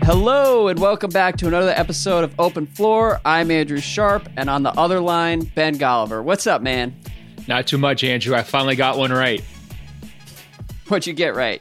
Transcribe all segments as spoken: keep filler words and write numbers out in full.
Hello and welcome back to another episode of Open Floor. I'm Andrew Sharp, and on the other line, Ben Golliver. What's up, man? Not too much, Andrew. I finally got one right. What'd you get right?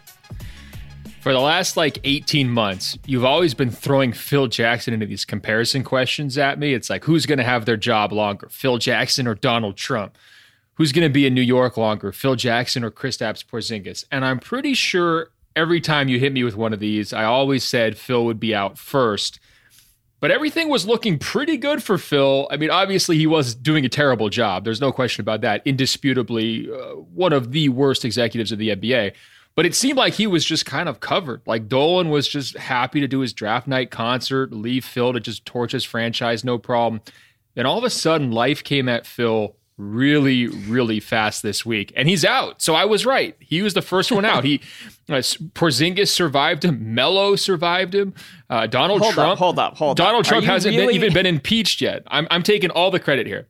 For the last like eighteen months, you've always been throwing Phil Jackson into these comparison questions at me. It's like, who's going to have their job longer, Phil Jackson or Donald Trump? Who's going to be in New York longer, Phil Jackson or Kristaps Porzingis? And I'm pretty sure every time you hit me with one of these, I always said Phil would be out first. But everything was looking pretty good for Phil. I mean, obviously, he was doing a terrible job. There's no question about that. Indisputably, uh, one of the worst executives of the N B A. But it seemed like he was just kind of covered. Like Dolan was just happy to do his draft night concert, leave Phil to just torch his franchise, no problem. Then all of a sudden, life came at Phil really, really fast this week. And he's out. So I was right. He was the first one out. He uh, Porzingis survived him. Melo survived him. Uh, Donald hold Trump. Up, hold up, hold Donald up. Trump hasn't really... been, even been impeached yet. I'm, I'm taking all the credit here.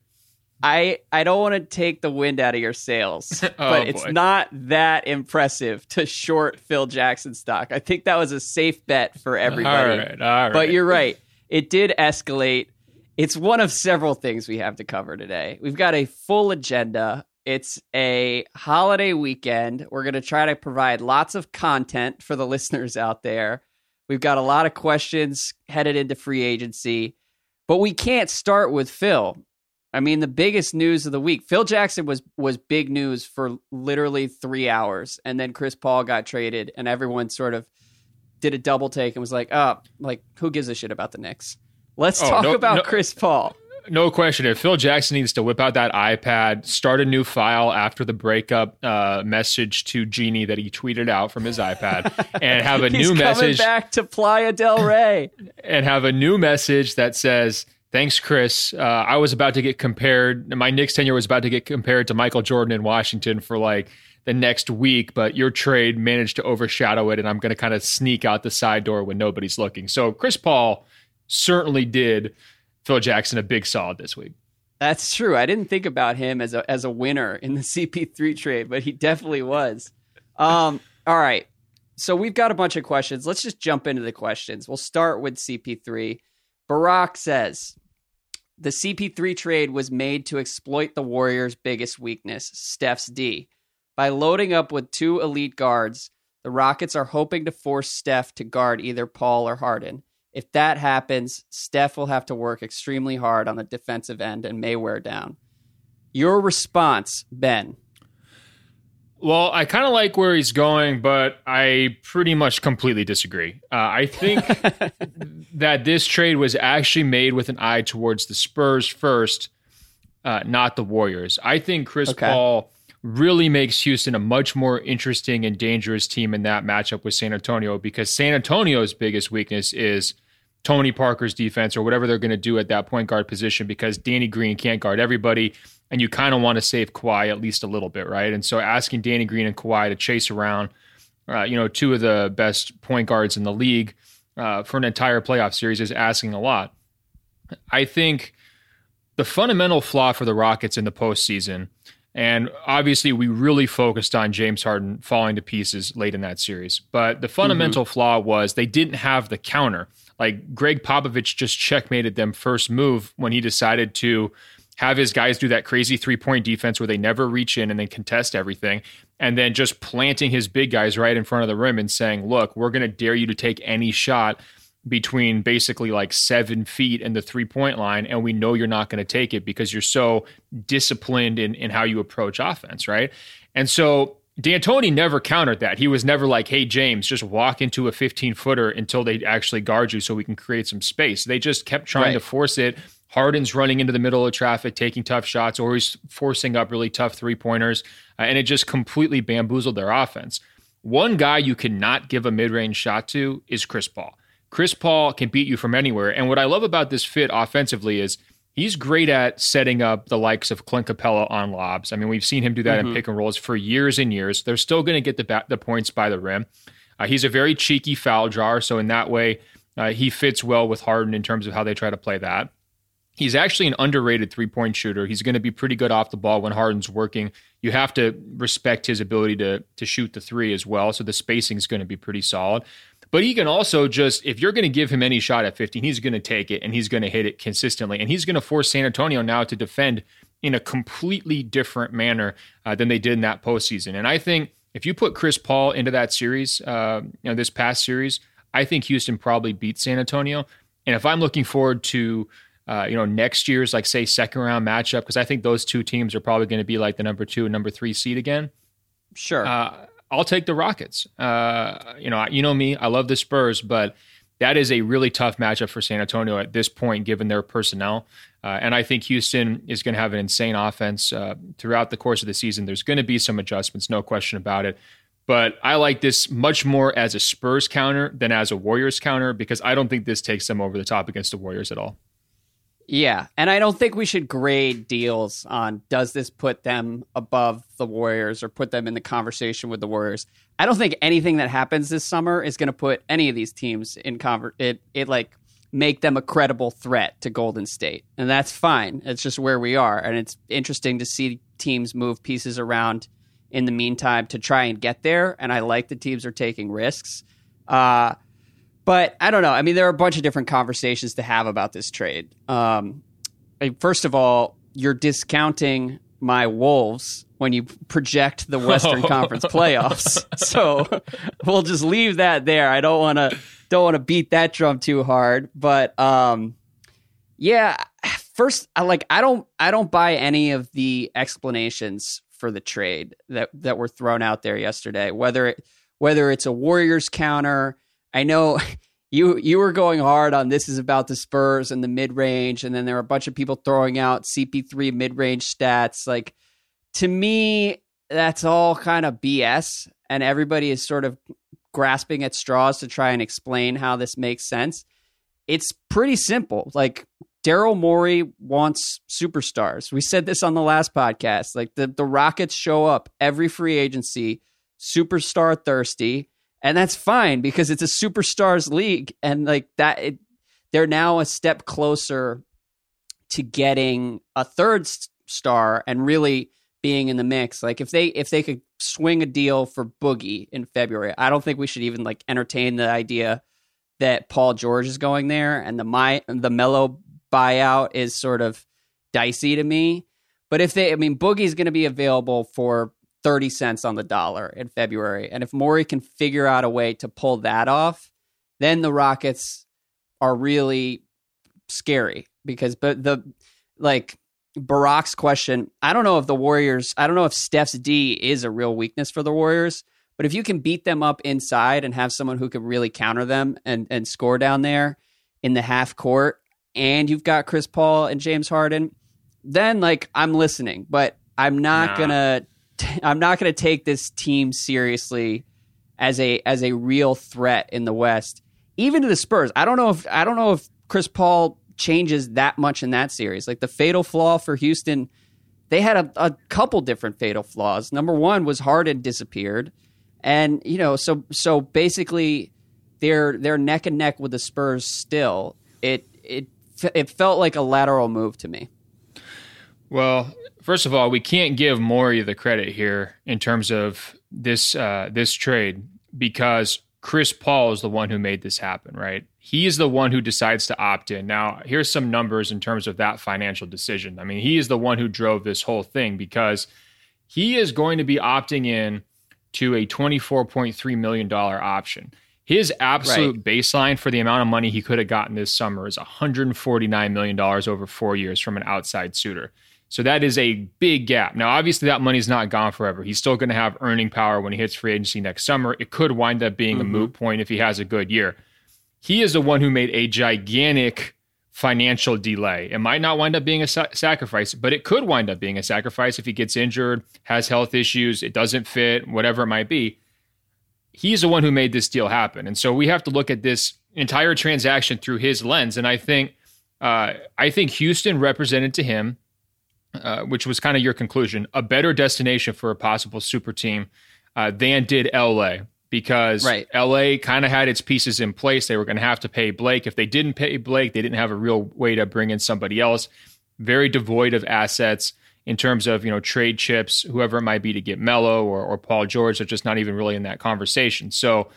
I, I don't want to take the wind out of your sails, oh, but it's boy. not that impressive to short Phil Jackson stock. I think that was a safe bet for everybody. All right, all right. But you're right. It did escalate. It's one of several things we have to cover today. We've got a full agenda. It's a holiday weekend. We're going to try to provide lots of content for the listeners out there. We've got a lot of questions headed into free agency, but we can't start with Phil. I mean, the biggest news of the week, Phil Jackson was was big news for literally three hours. And then Chris Paul got traded and everyone sort of did a double take and was like, oh, like, who gives a shit about the Knicks? Let's oh, talk no, about no, Chris Paul. No question. If Phil Jackson needs to whip out that iPad, start a new file after the breakup uh, message to Jeannie that he tweeted out from his iPad, and have a He's new coming message back to Playa del Rey, and have a new message that says, "Thanks, Chris. Uh, I was about to get compared. My Knicks tenure was about to get compared to Michael Jordan in Washington for like the next week, but your trade managed to overshadow it, and I'm going to kind of sneak out the side door when nobody's looking." So Chris Paul certainly did Phil Jackson a big solid this week. That's true. I didn't think about him as a as a winner in the C P three trade, but he definitely was. Um, all right. So we've got a bunch of questions. Let's just jump into the questions. We'll start with C P three. Barack says, the C P three trade was made to exploit the Warriors' biggest weakness, Steph's D. By loading up with two elite guards, the Rockets are hoping to force Steph to guard either Paul or Harden. If that happens, Steph will have to work extremely hard on the defensive end and may wear down. Your response, Ben? Well, I kind of like where he's going, but I pretty much completely disagree. Uh, I think that this trade was actually made with an eye towards the Spurs first, uh, not the Warriors. I think Chris okay. Paul really makes Houston a much more interesting and dangerous team in that matchup with San Antonio, because San Antonio's biggest weakness is Tony Parker's defense, or whatever they're going to do at that point guard position, because Danny Green can't guard everybody, and you kind of want to save Kawhi at least a little bit, right? And so asking Danny Green and Kawhi to chase around, uh, you know, two of the best point guards in the league uh, for an entire playoff series is asking a lot. I think the fundamental flaw for the Rockets in the postseason, and obviously we really focused on James Harden falling to pieces late in that series, but the fundamental mm-hmm. flaw was they didn't have the counter. Like Greg Popovich just checkmated them first move when he decided to have his guys do that crazy three-point defense where they never reach in and then contest everything, and then just planting his big guys right in front of the rim and saying, look, we're going to dare you to take any shot between basically like seven feet and the three-point line, and we know you're not going to take it because you're so disciplined in, in how you approach offense, right? And so D'Antoni never countered that. He was never like, hey, James, just walk into a fifteen-footer until they actually guard you so we can create some space. They just kept trying right. to force it. Harden's running into the middle of traffic, taking tough shots, or he's forcing up really tough three-pointers, uh, and it just completely bamboozled their offense. One guy you cannot give a mid-range shot to is Chris Paul. Chris Paul can beat you from anywhere, and what I love about this fit offensively is he's great at setting up the likes of Clint Capella on lobs. I mean, we've seen him do that mm-hmm. in pick and rolls for years and years. They're still going to get the ba- the points by the rim. Uh, he's a very cheeky foul drawer, so in that way, uh, he fits well with Harden in terms of how they try to play that. He's actually an underrated three-point shooter. He's going to be pretty good off the ball when Harden's working. You have to respect his ability to, to shoot the three as well, so the spacing is going to be pretty solid. But he can also just, if you're going to give him any shot at fifteen, he's going to take it and he's going to hit it consistently. And he's going to force San Antonio now to defend in a completely different manner uh, than they did in that postseason. And I think if you put Chris Paul into that series, uh, you know, this past series, I think Houston probably beats San Antonio. And if I'm looking forward to, uh, you know, next year's, like, say, second round matchup, because I think those two teams are probably going to be like the number two and number three seed again. Sure. Uh, I'll take the Rockets. Uh, you know, you know me, I love the Spurs, but that is a really tough matchup for San Antonio at this point, given their personnel. Uh, and I think Houston is going to have an insane offense uh, throughout the course of the season. There's going to be some adjustments, no question about it. But I like this much more as a Spurs counter than as a Warriors counter, because I don't think this takes them over the top against the Warriors at all. Yeah, and I don't think we should grade deals on, does this put them above the Warriors or put them in the conversation with the Warriors. I don't think anything that happens this summer is going to put any of these teams in conver- it it like make them a credible threat to Golden State. And that's fine. It's just where we are. And it's interesting to see teams move pieces around in the meantime to try and get there. And I like the teams are taking risks. Uh But I don't know. I mean, there are a bunch of different conversations to have about this trade. Um, first of all, you're discounting my Wolves when you project the Western Conference playoffs. So we'll just leave that there. I don't want to don't want to beat that drum too hard. But um, yeah, first, I like I don't I don't buy any of the explanations for the trade that that were thrown out there yesterday. Whether it, whether it's a Warriors counter. I know you you were going hard on this is about the Spurs and the mid-range, and then there were a bunch of people throwing out C P three mid-range stats. Like, to me, that's all kind of B S, and everybody is sort of grasping at straws to try and explain how this makes sense. It's pretty simple. Like, Daryl Morey wants superstars. We said this on the last podcast. Like, the, the Rockets show up every free agency, superstar thirsty. And that's fine because it's a superstars league, and like that, it, they're now a step closer to getting a third star and really being in the mix. Like if they if they could swing a deal for Boogie in February, I don't think we should even like entertain the idea that Paul George is going there, and the my the Melo buyout is sort of dicey to me. But if they, I mean, Boogie's going to be available for thirty cents on the dollar in February. And if Morey can figure out a way to pull that off, then the Rockets are really scary because, but the, like Barack's question, I don't know if the Warriors, I don't know if Steph's D is a real weakness for the Warriors, but if you can beat them up inside and have someone who can really counter them and, and score down there in the half court, and you've got Chris Paul and James Harden, then like I'm listening, but I'm not nah. gonna, I'm not going to take this team seriously as a as a real threat in the West, even to the Spurs. I don't know if I don't know if Chris Paul changes that much in that series. Like the fatal flaw for Houston, they had a, a couple different fatal flaws. Number one was Harden disappeared, and you know, so so basically they're they're neck and neck with the Spurs still. It it it felt like a lateral move to me. Well, first of all, we can't give Morey the credit here in terms of this uh, this trade because Chris Paul is the one who made this happen, right? He is the one who decides to opt in. Now, here's some numbers in terms of that financial decision. I mean, he is the one who drove this whole thing because he is going to be opting in to a twenty-four point three million dollars option. His absolute right. baseline for the amount of money he could have gotten this summer is one hundred forty-nine million dollars over four years from an outside suitor. So that is a big gap. Now, obviously, that money's not gone forever. He's still going to have earning power when he hits free agency next summer. It could wind up being mm-hmm. a moot point if he has a good year. He is the one who made a gigantic financial delay. It might not wind up being a sa- sacrifice, but it could wind up being a sacrifice if he gets injured, has health issues, it doesn't fit, whatever it might be. He's the one who made this deal happen. And so we have to look at this entire transaction through his lens. And I think, uh, I think Houston represented to him, Uh, which was kind of your conclusion, a better destination for a possible super team uh, than did L A because right. L A kind of had its pieces in place. They were going to have to pay Blake. If they didn't pay Blake, they didn't have a real way to bring in somebody else. Very devoid of assets in terms of, you know, trade chips, whoever it might be to get Melo or, or Paul George. They're just not even really in that conversation. So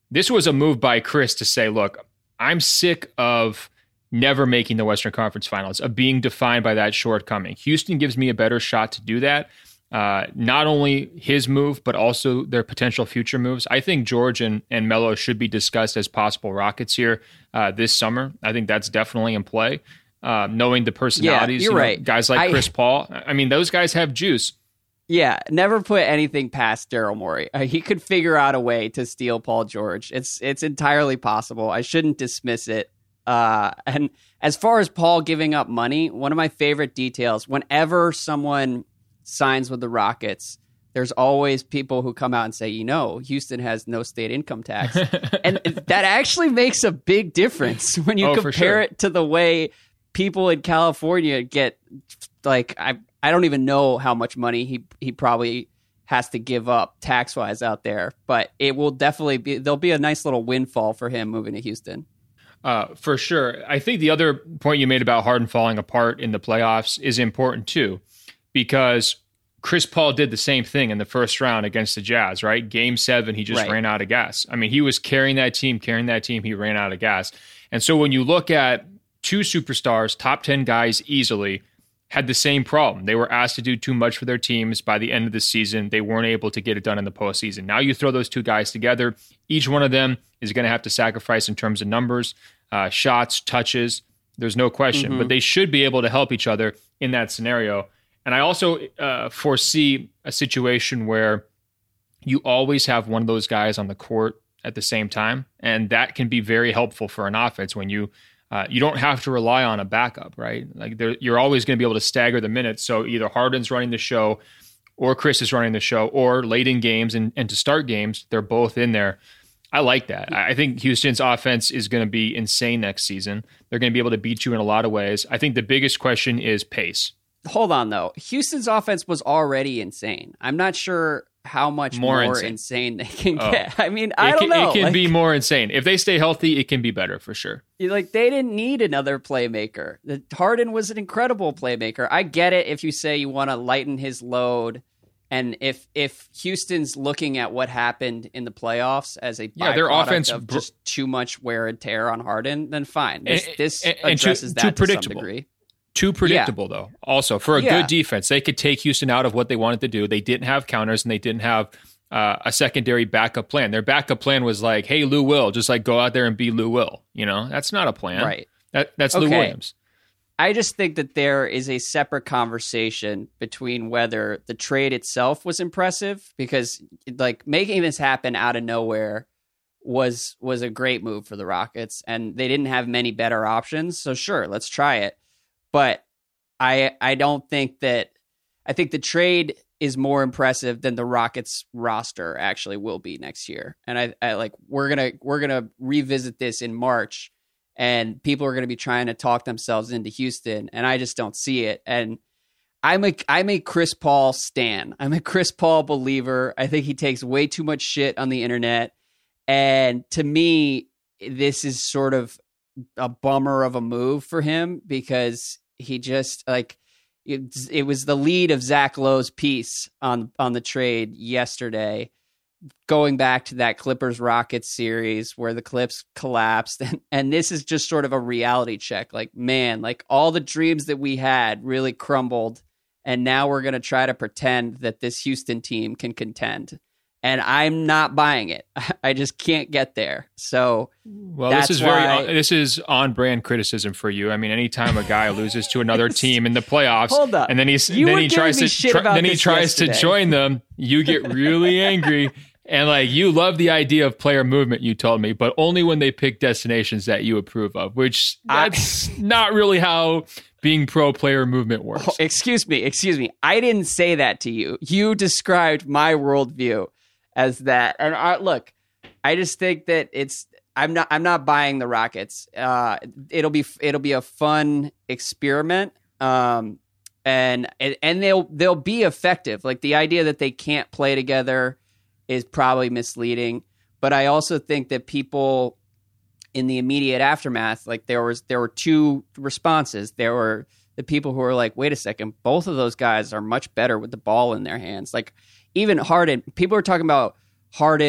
this was a move by Chris to say, look, I'm sick of never making the Western Conference Finals, of being defined by that shortcoming. Houston gives me a better shot to do that. Uh, not only his move, but also their potential future moves. I think George and, and Melo should be discussed as possible Rockets here uh, this summer. I think that's definitely in play. Uh, knowing the personalities, yeah, you're you know, right. guys like I, Chris Paul. I mean, those guys have juice. Yeah, never put anything past Daryl Morey. Uh, he could figure out a way to steal Paul George. It's it's entirely possible. I shouldn't dismiss it. Uh, and as far as Paul giving up money, one of my favorite details, whenever someone signs with the Rockets, there's always people who come out and say, you know, Houston has no state income tax. And that actually makes a big difference when you oh, compare sure. it to the way people in California get, like, I I don't even know how much money he, he probably has to give up tax-wise out there. But it will definitely be, there'll be a nice little windfall for him moving to Houston. Uh, for sure. I think the other point you made about Harden falling apart in the playoffs is important too, because Chris Paul did the same thing in the first round against the Jazz, right? Game seven, he just right. ran out of gas. I mean, he was carrying that team, carrying that team, he ran out of gas. And so when you look at two superstars, top ten guys easily, had the same problem. They were asked to do too much for their teams by the end of the season. They weren't able to get it done in the postseason. Now you throw those two guys together, each one of them is going to have to sacrifice in terms of numbers, uh, shots, touches. There's no question, mm-hmm. but they should be able to help each other in that scenario. And I also uh, foresee a situation where you always have one of those guys on the court at the same time, and that can be very helpful for an offense when you uh, you don't have to rely on a backup, right? Like you're always going to be able to stagger the minutes. So either Harden's running the show, or Chris is running the show, or late in games and, and to start games, they're both in there. I like that. I think Houston's offense is going to be insane next season. They're going to be able to beat you in a lot of ways. I think the biggest question is pace. Hold on, though. Houston's offense was already insane. I'm not sure how much more, more insane. insane they can oh. get. I mean, I it don't can, know. It can like, be more insane. If they stay healthy, it can be better for sure. Like, they didn't need another playmaker. The Harden was an incredible playmaker. I get it if you say you want to lighten his load. And if if Houston's looking at what happened in the playoffs as a yeah, their offense of just too much wear and tear on Harden, then fine. This, and, this and, addresses and too, too, that too to some degree. Too predictable, yeah. though. Also, for a yeah. good defense, they could take Houston out of what they wanted to do. They didn't have counters, and they didn't have uh, a secondary backup plan. Their backup plan was like, hey, Lou Will, just like go out there and be Lou Will. You know, that's not a plan. Right. That, that's okay. Lou Williams. I just think that there is a separate conversation between whether the trade itself was impressive, because like making this happen out of nowhere was was a great move for the Rockets, and they didn't have many better options. So sure, let's try it. But I I don't think that I think the trade is more impressive than the Rockets roster actually will be next year. And I, I like we're gonna we're gonna revisit this in March. And people are going to be trying to talk themselves into Houston, and I just don't see it. And I'm a I'm a Chris Paul stan. I'm a Chris Paul believer. I think he takes way too much shit on the internet, and to me, this is sort of a bummer of a move for him, because he just like it, it was the lead of Zach Lowe's piece on on the trade yesterday, going back to that Clippers Rockets series where the Clips collapsed. And, and this is just sort of a reality check. Like, man, like all the dreams that we had really crumbled. And now we're going to try to pretend that this Houston team can contend. And I'm not buying it. I just can't get there. So, well, this is very, why... this is on brand criticism for you. I mean, anytime a guy loses to another team in the playoffs, Hold up. and then he's, you then he tries to, try, then he tries yesterday. to join them, you get really angry. And like, you love the idea of player movement, you told me, but only when they pick destinations that you approve of, which that's I, not really how being pro player movement works. Oh, excuse me, excuse me. I didn't say that to you. You described my worldview as that. And I, look, I just think that it's, I'm not, I'm not buying the Rockets. Uh, it'll be, it'll be a fun experiment. Um, and, and they'll, they'll be effective. Like the idea that they can't play together is probably misleading, but I also think that people in the immediate aftermath, like there was, there were two responses. There were the people who were like, wait a second, both of those guys are much better with the ball in their hands. Like even Harden, people are talking about Harden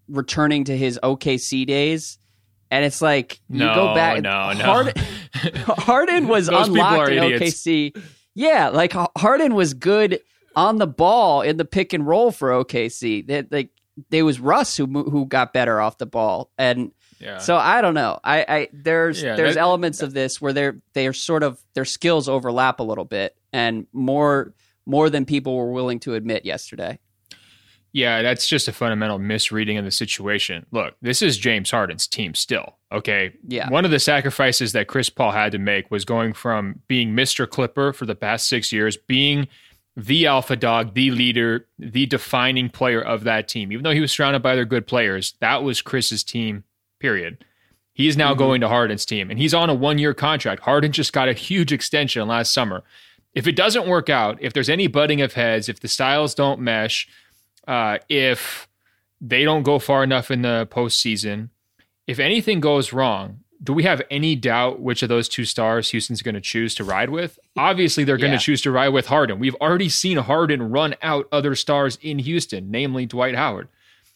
returning to his O K C days. And it's like, you no, go back. No, no, Harden, Harden was unlocked in idiots. O K C. Yeah, like Harden was good on the ball in the pick and roll for O K C. That like there was Russ who who got better off the ball, and yeah. so I don't know. I, I there's yeah, there's that, elements of this where they're they're sort of their skills overlap a little bit, and more more than people were willing to admit yesterday. Yeah, that's just a fundamental misreading of the situation. Look, this is James Harden's team still, okay? Yeah. One of the sacrifices that Chris Paul had to make was going from being Mister Clipper for the past six years, being the alpha dog, the leader, the defining player of that team. Even though he was surrounded by other good players, that was Chris's team, period. He is now mm-hmm. going to Harden's team, and he's on a one-year contract. Harden just got a huge extension last summer. If it doesn't work out, if there's any butting of heads, if the styles don't mesh, Uh, if they don't go far enough in the postseason, if anything goes wrong, do we have any doubt which of those two stars Houston's going to choose to ride with? Obviously, they're going to yeah. choose to ride with Harden. We've already seen Harden run out other stars in Houston, namely Dwight Howard.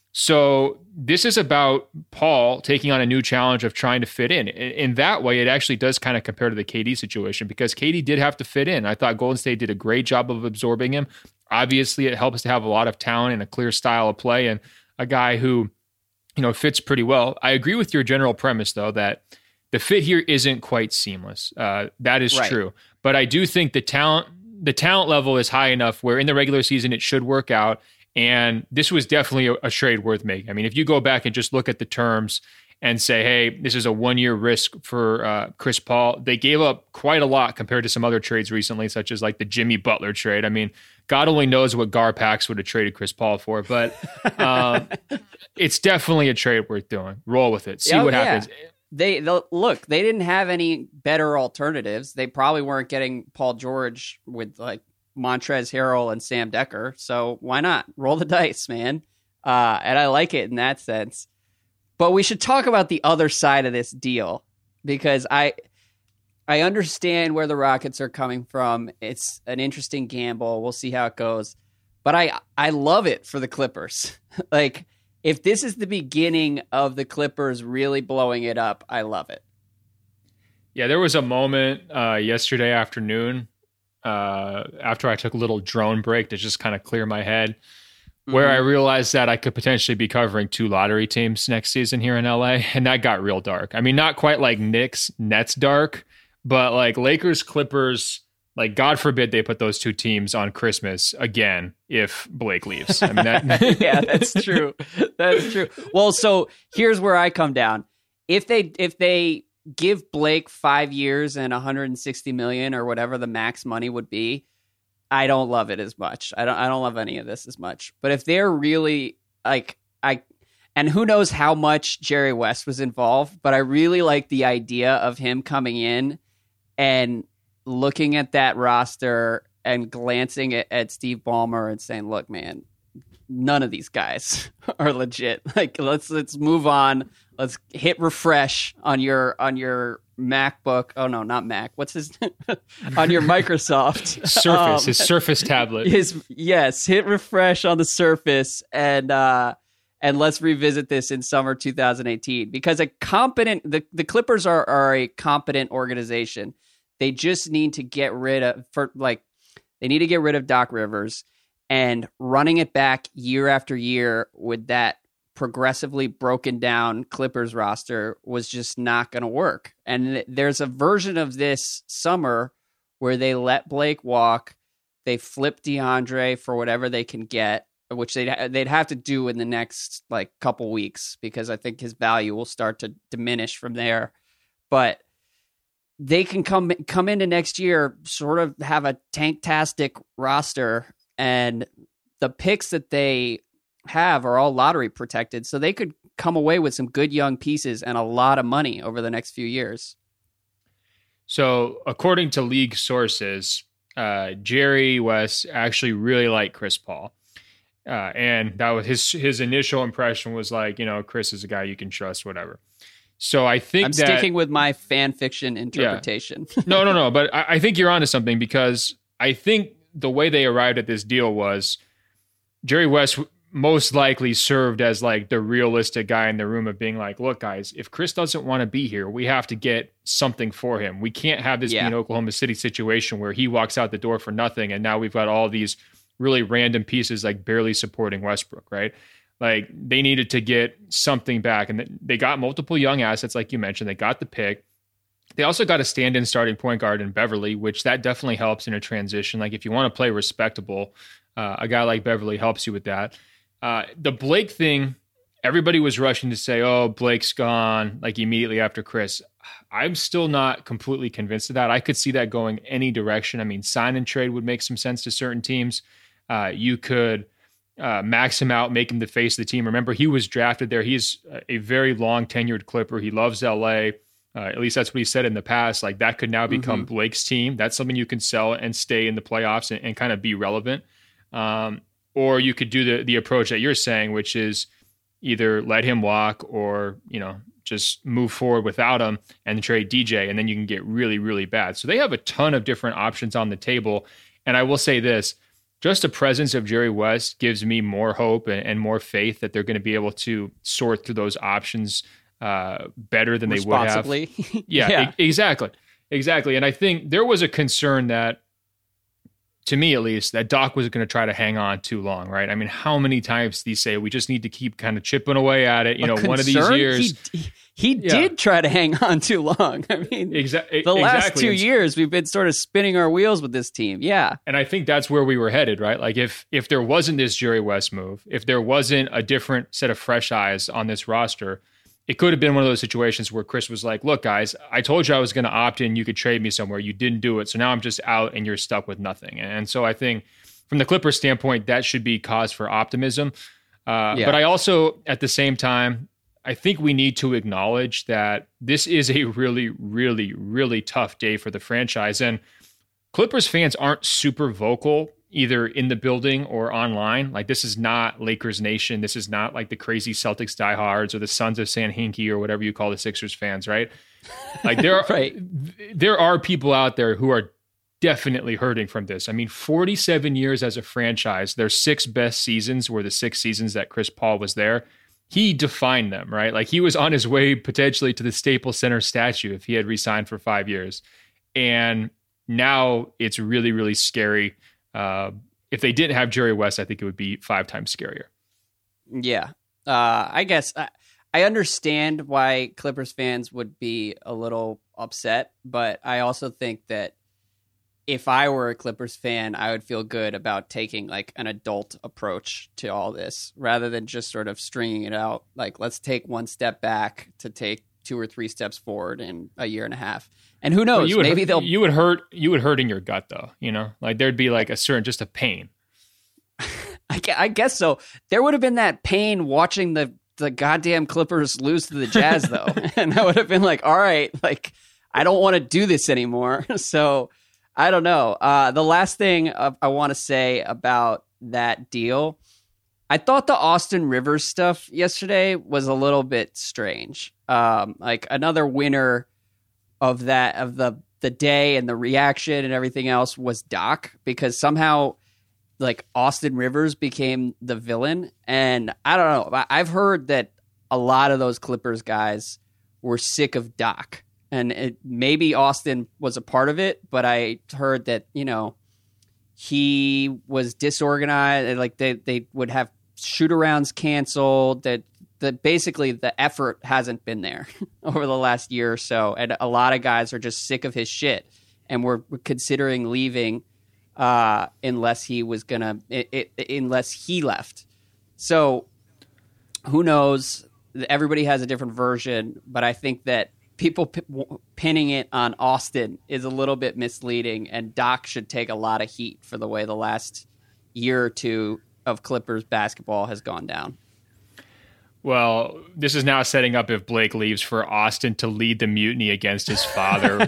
So this is about Paul taking on a new challenge of trying to fit in. In that way, it actually does kind of compare to the K D situation because K D did have to fit in. I thought Golden State did a great job of absorbing him. Obviously, it helps to have a lot of talent and a clear style of play and a guy who, you know, fits pretty well. I agree with your general premise, though, that the fit here isn't quite seamless. Uh, that is right. true. But I do think the talent, the talent level is high enough where in the regular season it should work out. And this was definitely a, a trade worth making. I mean, if you go back and just look at the terms and say, hey, this is a one-year risk for uh, Chris Paul, they gave up quite a lot compared to some other trades recently, such as like the Jimmy Butler trade. I mean, God only knows what Garpax would have traded Chris Paul for, but um, it's definitely a trade worth doing. Roll with it. See oh, what yeah. happens. They look, they didn't have any better alternatives. They probably weren't getting Paul George with like Montrezl Harrell and Sam Decker. So why not roll the dice, man? Uh, and I like it in that sense. But we should talk about the other side of this deal because I I understand where the Rockets are coming from. It's an interesting gamble. We'll see how it goes. But I I love it for the Clippers. Like, if this is the beginning of the Clippers really blowing it up, I love it. Yeah, there was a moment uh, yesterday afternoon uh, after I took a little drone break to just kind of clear my head, where mm-hmm. I realized that I could potentially be covering two lottery teams next season here in L A, and that got real dark. I mean, not quite like Knicks, Nets dark, but like Lakers, Clippers, like God forbid they put those two teams on Christmas again if Blake leaves. I mean, that- yeah, that's true. That's true. Well, so here's where I come down. If they if they give Blake five years and one hundred sixty million or whatever the max money would be, I don't love it as much. I don't I don't love any of this as much. But if they're really like I and who knows how much Jerry West was involved, but I really like the idea of him coming in and looking at that roster and glancing at, at Steve Ballmer and saying, "Look, man, none of these guys are legit. Like, let's let's move on. Let's hit refresh on your on your MacBook. Oh no, not Mac. What's his on your Microsoft Surface? Um, his Surface tablet. His yes, hit refresh on the Surface and uh, and let's revisit this in summer two thousand eighteen because a competent the the Clippers are are a competent organization. They just need to get rid of for like they need to get rid of Doc Rivers, and running it back year after year with that progressively broken down Clippers roster was just not going to work. And there's a version of this summer where they let Blake walk, they flip DeAndre for whatever they can get, which they'd they'd have to do in the next like couple weeks because I think his value will start to diminish from there. But they can come come into next year, sort of have a tank-tastic roster, and the picks that they have are all lottery protected, so they could come away with some good young pieces and a lot of money over the next few years. So, according to league sources, uh, Jerry West actually really liked Chris Paul, uh, and that was his his initial impression was like, you know, Chris is a guy you can trust, whatever. So I think I'm that, sticking with my fan fiction interpretation. Yeah. no, no, no. But I, I think you're onto something because I think the way they arrived at this deal was Jerry West most likely served as like the realistic guy in the room of being like, look, guys, if Chris doesn't want to be here, we have to get something for him. We can't have this yeah. be an Oklahoma City situation where he walks out the door for nothing. And now we've got all these really random pieces like barely supporting Westbrook, right? Like they needed to get something back. And they got multiple young assets, like you mentioned. They got the pick. They also got a stand-in starting point guard in Beverly, which that definitely helps in a transition. Like if you want to play respectable, uh, a guy like Beverly helps you with that. Uh, the Blake thing, everybody was rushing to say, oh, Blake's gone, like immediately after Chris. I'm still not completely convinced of that. I could see that going any direction. I mean, sign and trade would make some sense to certain teams. Uh, you could uh, max him out, make him the face of the team. Remember, he was drafted there. He's a very long tenured Clipper. He loves L A. Uh, at least that's what he said in the past. Like that could now become mm-hmm. Blake's team. That's something you can sell and stay in the playoffs and, and kind of be relevant. Um, Or you could do the the approach that you're saying, which is either let him walk or, you know, just move forward without him and trade D J, and then you can get really, really bad. So they have a ton of different options on the table. And I will say this, just the presence of Jerry West gives me more hope and, and more faith that they're going to be able to sort through those options uh, better than they would have. yeah, yeah. E- exactly. Exactly. And I think there was a concern that, to me at least, that Doc was going to try to hang on too long, right? I mean, how many times do you say we just need to keep kind of chipping away at it? You a know, concern? One of these years. He, he yeah. did try to hang on too long. I mean, Exa- the exactly. last two years, we've been sort of spinning our wheels with this team. Yeah. And I think that's where we were headed, right? Like if if there wasn't this Jerry West move, if there wasn't a different set of fresh eyes on this roster, it could have been one of those situations where Chris was like, look, guys, I told you I was going to opt in. You could trade me somewhere. You didn't do it. So now I'm just out and you're stuck with nothing. And so I think from the Clippers standpoint, that should be cause for optimism. Uh, yeah. But I also, at the same time, I think we need to acknowledge that this is a really, really, really tough day for the franchise. And Clippers fans aren't super vocal either in the building or online. Like this is not Lakers Nation. This is not like the crazy Celtics diehards or the Sons of San Hinkie or whatever you call the Sixers fans, right? Like there are, right. there are people out there who are definitely hurting from this. I mean, forty-seven years as a franchise, their six best seasons were the six seasons that Chris Paul was there. He defined them, right? Like he was on his way potentially to the Staples Center statue if he had re-signed for five years. And now it's really, really scary. Uh, if they didn't have Jerry West, I think it would be five times scarier. Yeah. Uh, I guess I, I understand why Clippers fans would be a little upset, but I also think that if I were a Clippers fan, I would feel good about taking like an adult approach to all this rather than just sort of stringing it out. Like, let's take one step back to take two or three steps forward in a year and a half. And who knows, well, you would, maybe they'll, you would hurt, you would hurt in your gut though, you know, like there'd be like a certain, just a pain. I, I guess so. There would have been that pain watching the, the goddamn Clippers lose to the Jazz though. And I would have been like, all right, like I don't want to do this anymore. So I don't know. Uh, the last thing uh, I want to say about that deal, I thought the Austin Rivers stuff yesterday was a little bit strange. Um, like another winner of that, of the, the day and the reaction and everything else was Doc, because somehow like Austin Rivers became the villain. And I don't know. I've heard that a lot of those Clippers guys were sick of Doc, and it, maybe Austin was a part of it, but I heard that, you know, he was disorganized and like they, they would have shoot-arounds canceled, that the basically the effort hasn't been there over the last year or so. And a lot of guys are just sick of his shit and were considering leaving uh, unless he was going to, it, it, unless he left. So who knows? Everybody has a different version, but I think that people p- pinning it on Austin is a little bit misleading, and Doc should take a lot of heat for the way the last year or two of Clippers basketball has gone down. Well, this is now setting up if Blake leaves for Austin to lead the mutiny against his father.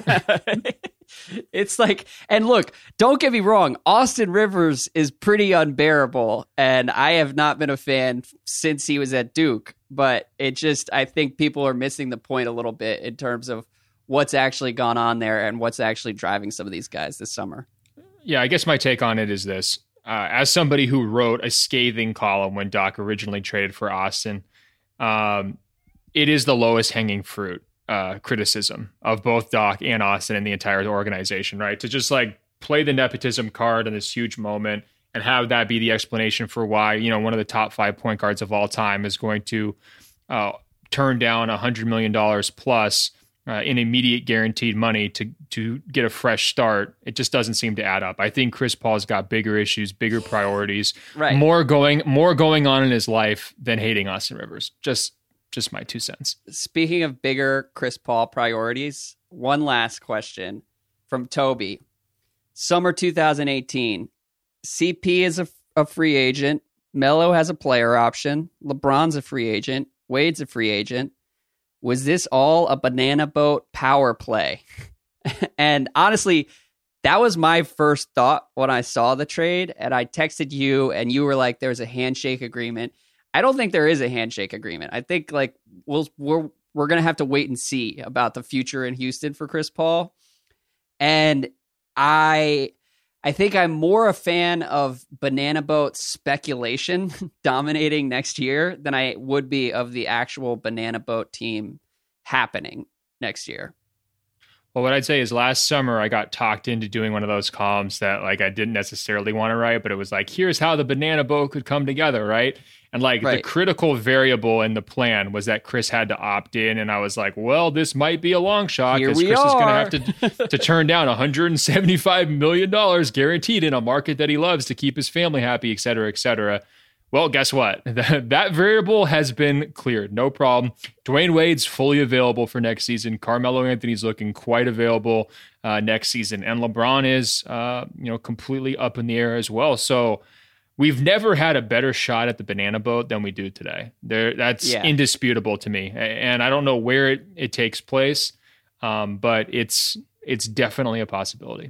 It's like, and look, don't get me wrong, Austin Rivers is pretty unbearable, and I have not been a fan since he was at Duke, but it just, I think people are missing the point a little bit in terms of what's actually gone on there and what's actually driving some of these guys this summer. Yeah, I guess my take on it is this. uh, as somebody who wrote a scathing column when Doc originally traded for Austin, um, it is the lowest hanging fruit uh, criticism of both Doc and Austin and the entire organization, right? To just like play the nepotism card in this huge moment and have that be the explanation for why, you know, one of the top five point guards of all time is going to uh, turn down one hundred million dollars plus uh, in immediate guaranteed money to to get a fresh start. It just doesn't seem to add up. I think Chris Paul's got bigger issues, bigger priorities, right. more going more going on in his life than hating Austin Rivers. Just just my two cents. Speaking of bigger Chris Paul priorities, one last question from Toby. Summer two thousand eighteen. C P is a, a free agent. Melo has a player option. LeBron's a free agent. Wade's a free agent. Was this all a banana boat power play? And honestly, that was my first thought when I saw the trade. And I texted you and you were like, there's a handshake agreement. I don't think there is a handshake agreement. I think like we'll, we're, we're going to have to wait and see about the future in Houston for Chris Paul. And I... I think I'm more a fan of banana boat speculation dominating next year than I would be of the actual banana boat team happening next year. Well, what I'd say is last summer I got talked into doing one of those columns that like I didn't necessarily want to write, but it was like, here's how the banana boat could come together, right? And like right. the critical variable in the plan was that Chris had to opt in. And I was like, well, this might be a long shot because Chris are. is going to have to to turn down one hundred seventy-five million dollars guaranteed in a market that he loves to keep his family happy, et cetera, et cetera. Well, guess what? That variable has been cleared. No problem. Dwayne Wade's fully available for next season. Carmelo Anthony's looking quite available uh, next season. And LeBron is, uh, you know, completely up in the air as well. So we've never had a better shot at the banana boat than we do today. There, that's yeah. indisputable to me. And I don't know where it, it takes place, um, but it's it's definitely a possibility.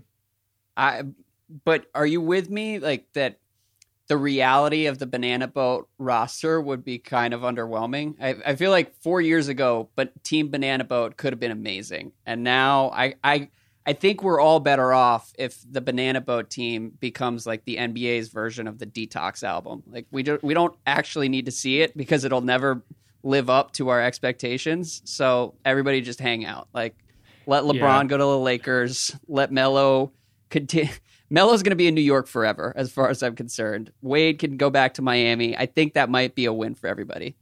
I. But are you with me? Like that the reality of the banana boat roster would be kind of underwhelming. I, I feel like four years ago, but Team Banana Boat could have been amazing. And now I, I I think we're all better off if the Banana Boat team becomes like the N B A's version of the Detox album. Like we do, we don't actually need to see it because it'll never live up to our expectations. So everybody just hang out. Like let LeBron yeah. go to the Lakers. Let Melo continue. Melo's going to be in New York forever, as far as I'm concerned. Wade can go back to Miami. I think that might be a win for everybody.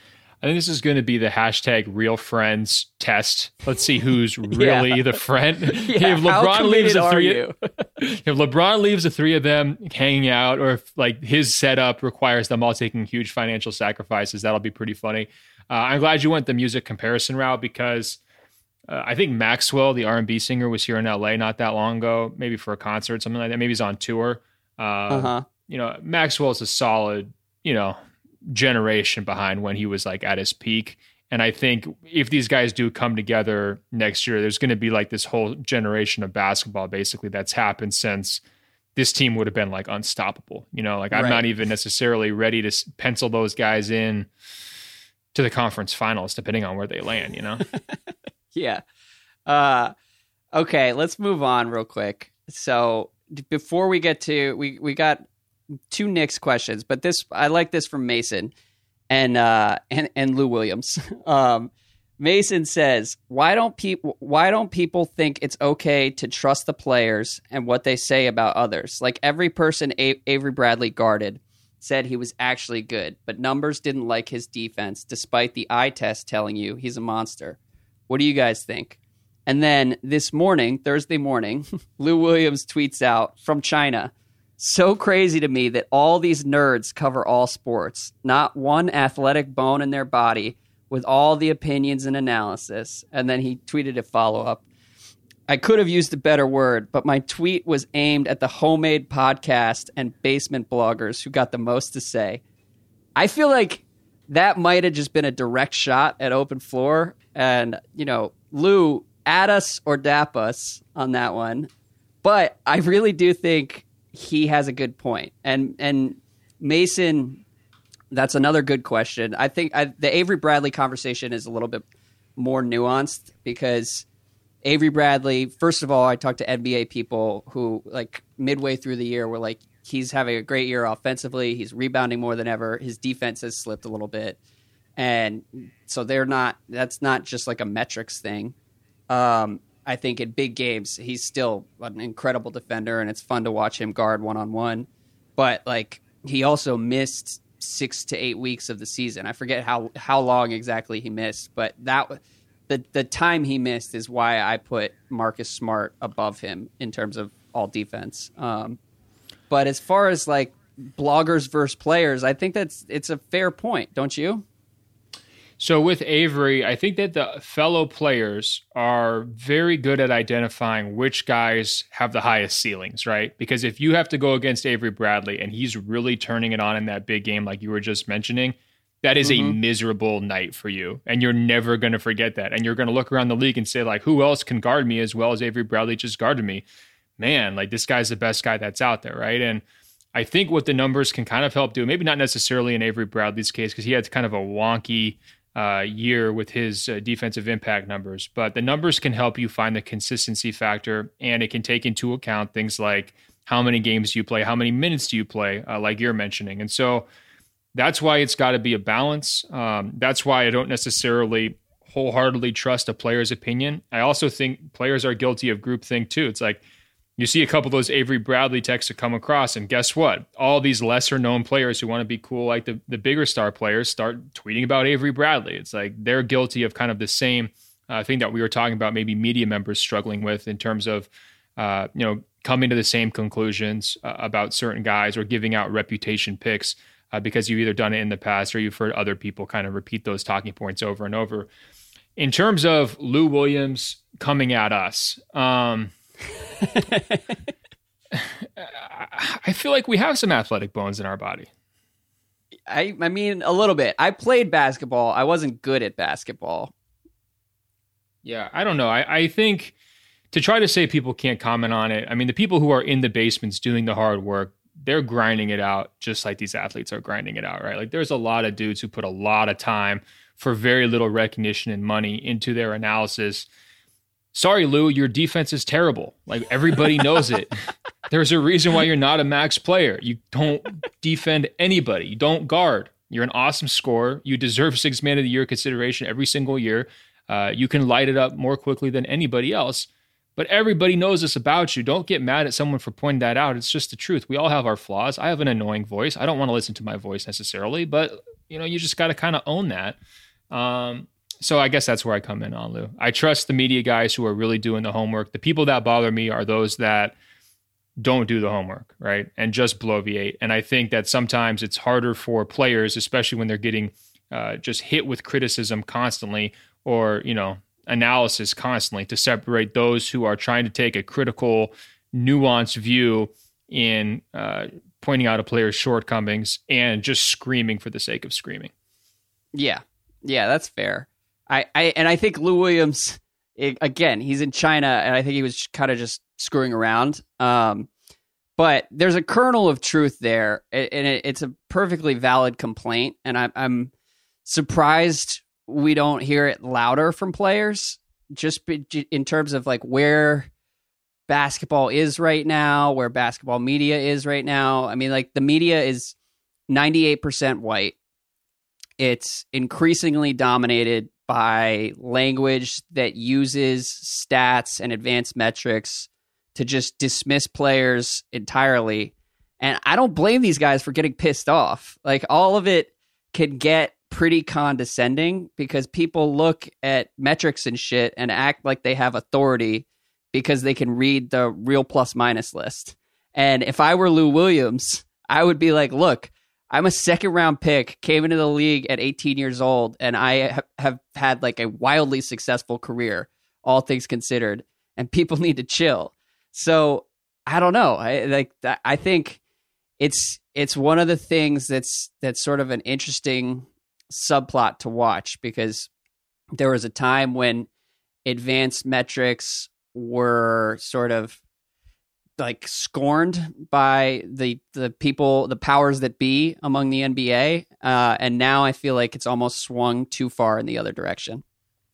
I think this is going to be the hashtag real friends test. Let's see who's really yeah. the friend. Yeah, if LeBron leaves the three, you? if LeBron leaves the three of them hanging out, or if like his setup requires them all taking huge financial sacrifices, that'll be pretty funny. Uh, I'm glad you went the music comparison route because Uh, I think Maxwell, the R and B singer, was here in L A not that long ago, maybe for a concert, something like that. Maybe he's on tour. Uh, uh-huh. You know, Maxwell's a solid, you know, generation behind when he was like at his peak. And I think if these guys do come together next year, there's going to be like this whole generation of basketball basically that's happened since this team would have been like unstoppable. You know, like I'm right. not even necessarily ready to pencil those guys in to the conference finals, depending on where they land, you know? Yeah. Uh, okay, let's move on real quick. So before we get to, we, we got two Knicks questions, but this, I like this from Mason and, uh, and, and Lou Williams. Um, Mason says, why don't people, why don't people think it's okay to trust the players and what they say about others? Like every person A- Avery Bradley guarded said he was actually good, but numbers didn't like his defense, despite the eye test telling you he's a monster. What do you guys think? And then this morning, Thursday morning, Lou Williams tweets out from China, so crazy to me that all these nerds cover all sports, not one athletic bone in their body with all the opinions and analysis. And then he tweeted a follow-up. I could have used a better word, but my tweet was aimed at the homemade podcast and basement bloggers who got the most to say. I feel like that might have just been a direct shot at Open Floor. And, you know, Lou, add us or dap us on that one. But I really do think he has a good point. And and Mason, that's another good question. I think I, the Avery Bradley conversation is a little bit more nuanced because Avery Bradley, first of all, I talked to N B A people who, like, midway through the year were like, he's having a great year offensively. He's rebounding more than ever. His defense has slipped a little bit. And so they're not, that's not just like a metrics thing. Um, I think in big games, he's still an incredible defender, and it's fun to watch him guard one-on-one. But, like, he also missed six to eight weeks of the season. I forget how, how long exactly he missed, but that the the time he missed is why I put Marcus Smart above him in terms of all defense. Um, but as far as, like, bloggers versus players, I think that's it's a fair point, don't you? So with Avery, I think that the fellow players are very good at identifying which guys have the highest ceilings, right? Because if you have to go against Avery Bradley and he's really turning it on in that big game like you were just mentioning, that is mm-hmm. a miserable night for you. And you're never going to forget that. And you're going to look around the league and say, like, who else can guard me as well as Avery Bradley just guarded me? Man, like, this guy's the best guy that's out there, right? And I think what the numbers can kind of help do, maybe not necessarily in Avery Bradley's case, because he had kind of a wonky Uh, year with his uh, defensive impact numbers, but the numbers can help you find the consistency factor, and it can take into account things like how many games do you play, how many minutes do you play, uh, like you're mentioning. And so that's why it's got to be a balance. Um, that's why I don't necessarily wholeheartedly trust a player's opinion. I also think players are guilty of groupthink too. It's like you see a couple of those Avery Bradley texts that come across, and guess what? All these lesser known players who want to be cool, like the, the bigger star players, start tweeting about Avery Bradley. It's like they're guilty of kind of the same uh, thing that we were talking about, maybe media members struggling with in terms of, uh, you know, coming to the same conclusions uh, about certain guys or giving out reputation picks uh, because you've either done it in the past or you've heard other people kind of repeat those talking points over and over. In terms of Lou Williams coming at us, um, I feel like we have some athletic bones in our body. I I mean, a little bit. I played basketball. I wasn't good at basketball. Yeah, I don't know. I, I think to try to say people can't comment on it, I mean, the people who are in the basements doing the hard work, they're grinding it out just like these athletes are grinding it out, right? Like there's a lot of dudes who put a lot of time for very little recognition and money into their analysis. Sorry, Lou, your defense is terrible. Like everybody knows it. There's a reason why you're not a max player. You don't defend anybody. You don't guard. You're an awesome scorer. You deserve six man of the year consideration every single year. Uh, you can light it up more quickly than anybody else. But everybody knows this about you. Don't get mad at someone for pointing that out. It's just the truth. We all have our flaws. I have an annoying voice. I don't want to listen to my voice necessarily, but you know, you just got to kind of own that. Um, So I guess that's where I come in on, Lou. I trust the media guys who are really doing the homework. The people that bother me are those that don't do the homework, right? And just bloviate. And I think that sometimes it's harder for players, especially when they're getting uh, just hit with criticism constantly or, you know, analysis constantly, to separate those who are trying to take a critical, nuanced view in uh, pointing out a player's shortcomings and just screaming for the sake of screaming. Yeah. Yeah, that's fair. I, I and I think Lou Williams, it, again, he's in China, and I think he was kind of just screwing around. Um, but there's a kernel of truth there, and it, it's a perfectly valid complaint. And I, I'm surprised we don't hear it louder from players, just be, in terms of like where basketball is right now, where basketball media is right now. I mean, like the media is ninety-eight percent white. It's increasingly dominated by language that uses stats and advanced metrics to just dismiss players entirely. And I don't blame these guys for getting pissed off. Like all of it can get pretty condescending because people look at metrics and shit and act like they have authority because they can read the real plus minus list. And if I were Lou Williams, I would be like, look, I'm a second round pick, came into the league at eighteen years old, and I ha- have had like a wildly successful career, all things considered, and people need to chill. So I don't know. I like, I think it's, it's one of the things that's, that's sort of an interesting subplot to watch, because there was a time when advanced metrics were sort of like scorned by the the people, the powers that be among the N B A, uh, and now I feel like it's almost swung too far in the other direction.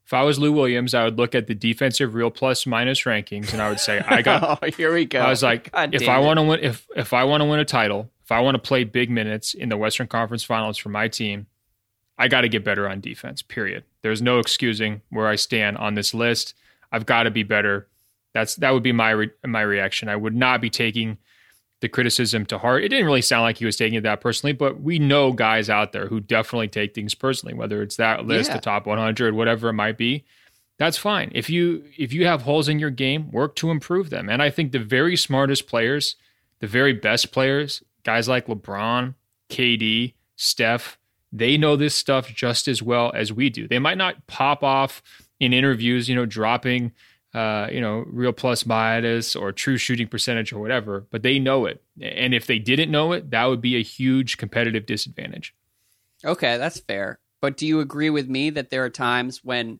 If I was Lou Williams, I would look at the defensive real plus minus rankings, and I would say, I got. oh, here we go. I was like, God if I want to win, if if I want to win a title, if I want to play big minutes in the Western Conference Finals for my team, I got to get better on defense. Period. There's no excusing where I stand on this list. I've got to be better. That's that would be my re- my reaction. I would not be taking the criticism to heart. It didn't really sound like he was taking it that personally, but we know guys out there who definitely take things personally, whether it's that list, yeah. the top one hundred, whatever it might be. That's fine. If you if you have holes in your game, work to improve them. And I think the very smartest players, the very best players, guys like LeBron, K D, Steph, they know this stuff just as well as we do. They might not pop off in interviews, you know, dropping Uh, you know, real plus minus or true shooting percentage or whatever, but they know it. And if they didn't know it, that would be a huge competitive disadvantage. Okay, that's fair. But do you agree with me that there are times when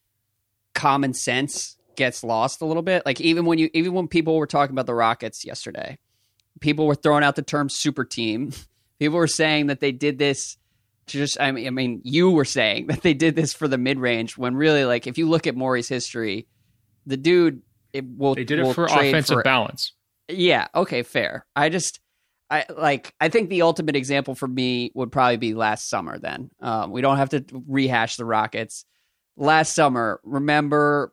common sense gets lost a little bit? Like even when you, even when people were talking about the Rockets yesterday, people were throwing out the term super team. People were saying that they did this to just, I mean, I mean, you were saying that they did this for the mid range when really, like, if you look at Morey's history, the dude it will they did it will for trade offensive for, balance. Yeah. Okay. Fair. I just, I like, I think the ultimate example for me would probably be last summer. Then um, we don't have to rehash the Rockets. Last summer, remember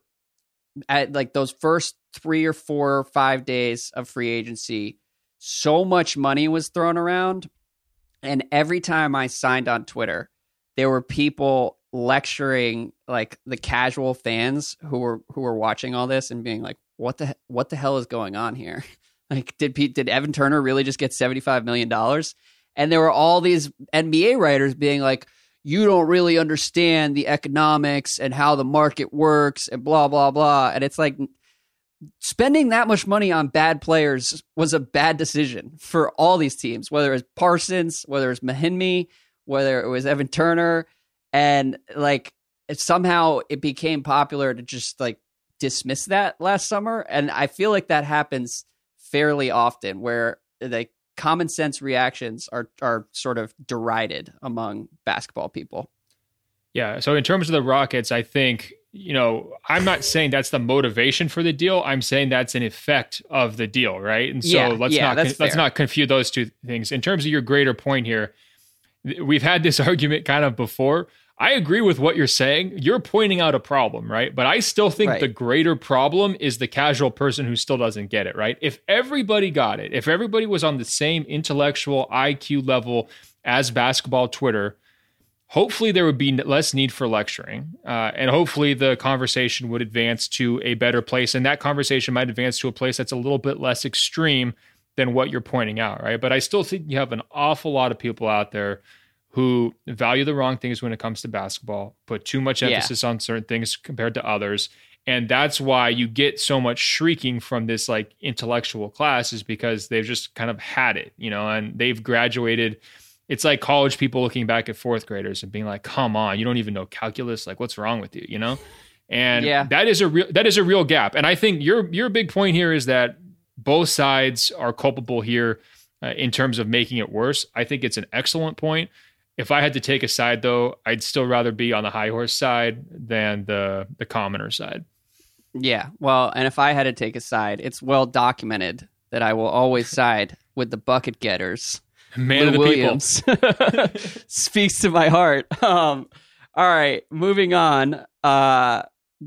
at like those first three or four or five days of free agency, so much money was thrown around. And every time I signed on Twitter, there were people lecturing like the casual fans who were who were watching all this and being like, what the what the hell is going on here? Like, did Pete, did Evan Turner really just get seventy-five million dollars? And there were all these N B A writers being like, you don't really understand the economics and how the market works and blah, blah, blah. And it's like, spending that much money on bad players was a bad decision for all these teams, whether it's Parsons, whether it's Mahinmi, whether it was Evan Turner. And like it, somehow it became popular to just like dismiss that last summer. And I feel like that happens fairly often where the common sense reactions are, are sort of derided among basketball people. Yeah. So in terms of the Rockets, I think, you know, I'm not saying that's the motivation for the deal. I'm saying that's an effect of the deal. Right. And so yeah, let's yeah, not, let's not confuse those two things. In terms of your greater point here, we've had this argument kind of before. I agree with what you're saying. You're pointing out a problem, right? But I still think right. the greater problem is the casual person who still doesn't get it, right? If everybody got it, if everybody was on the same intellectual I Q level as basketball Twitter, hopefully there would be less need for lecturing. Uh, and hopefully the conversation would advance to a better place. And that conversation might advance to a place that's a little bit less extreme than what you're pointing out, right? But I still think you have an awful lot of people out there who value the wrong things when it comes to basketball, put too much emphasis yeah. on certain things compared to others. And that's why you get so much shrieking from this like intellectual class, is because they've just kind of had it, you know, and they've graduated. It's like college people looking back at fourth graders and being like, come on, you don't even know calculus. Like, what's wrong with you? You know? And yeah. that is a real, that is a real gap. And I think your, your big point here is that both sides are culpable here uh, in terms of making it worse. I think it's an excellent point. If I had to take a side, though, I'd still rather be on the high horse side than the the commoner side. Yeah, well, and if I had to take a side, it's well documented that I will always side with the bucket getters. Man Lou of the Williams. People. Speaks to my heart. Um, all right, moving on. Uh,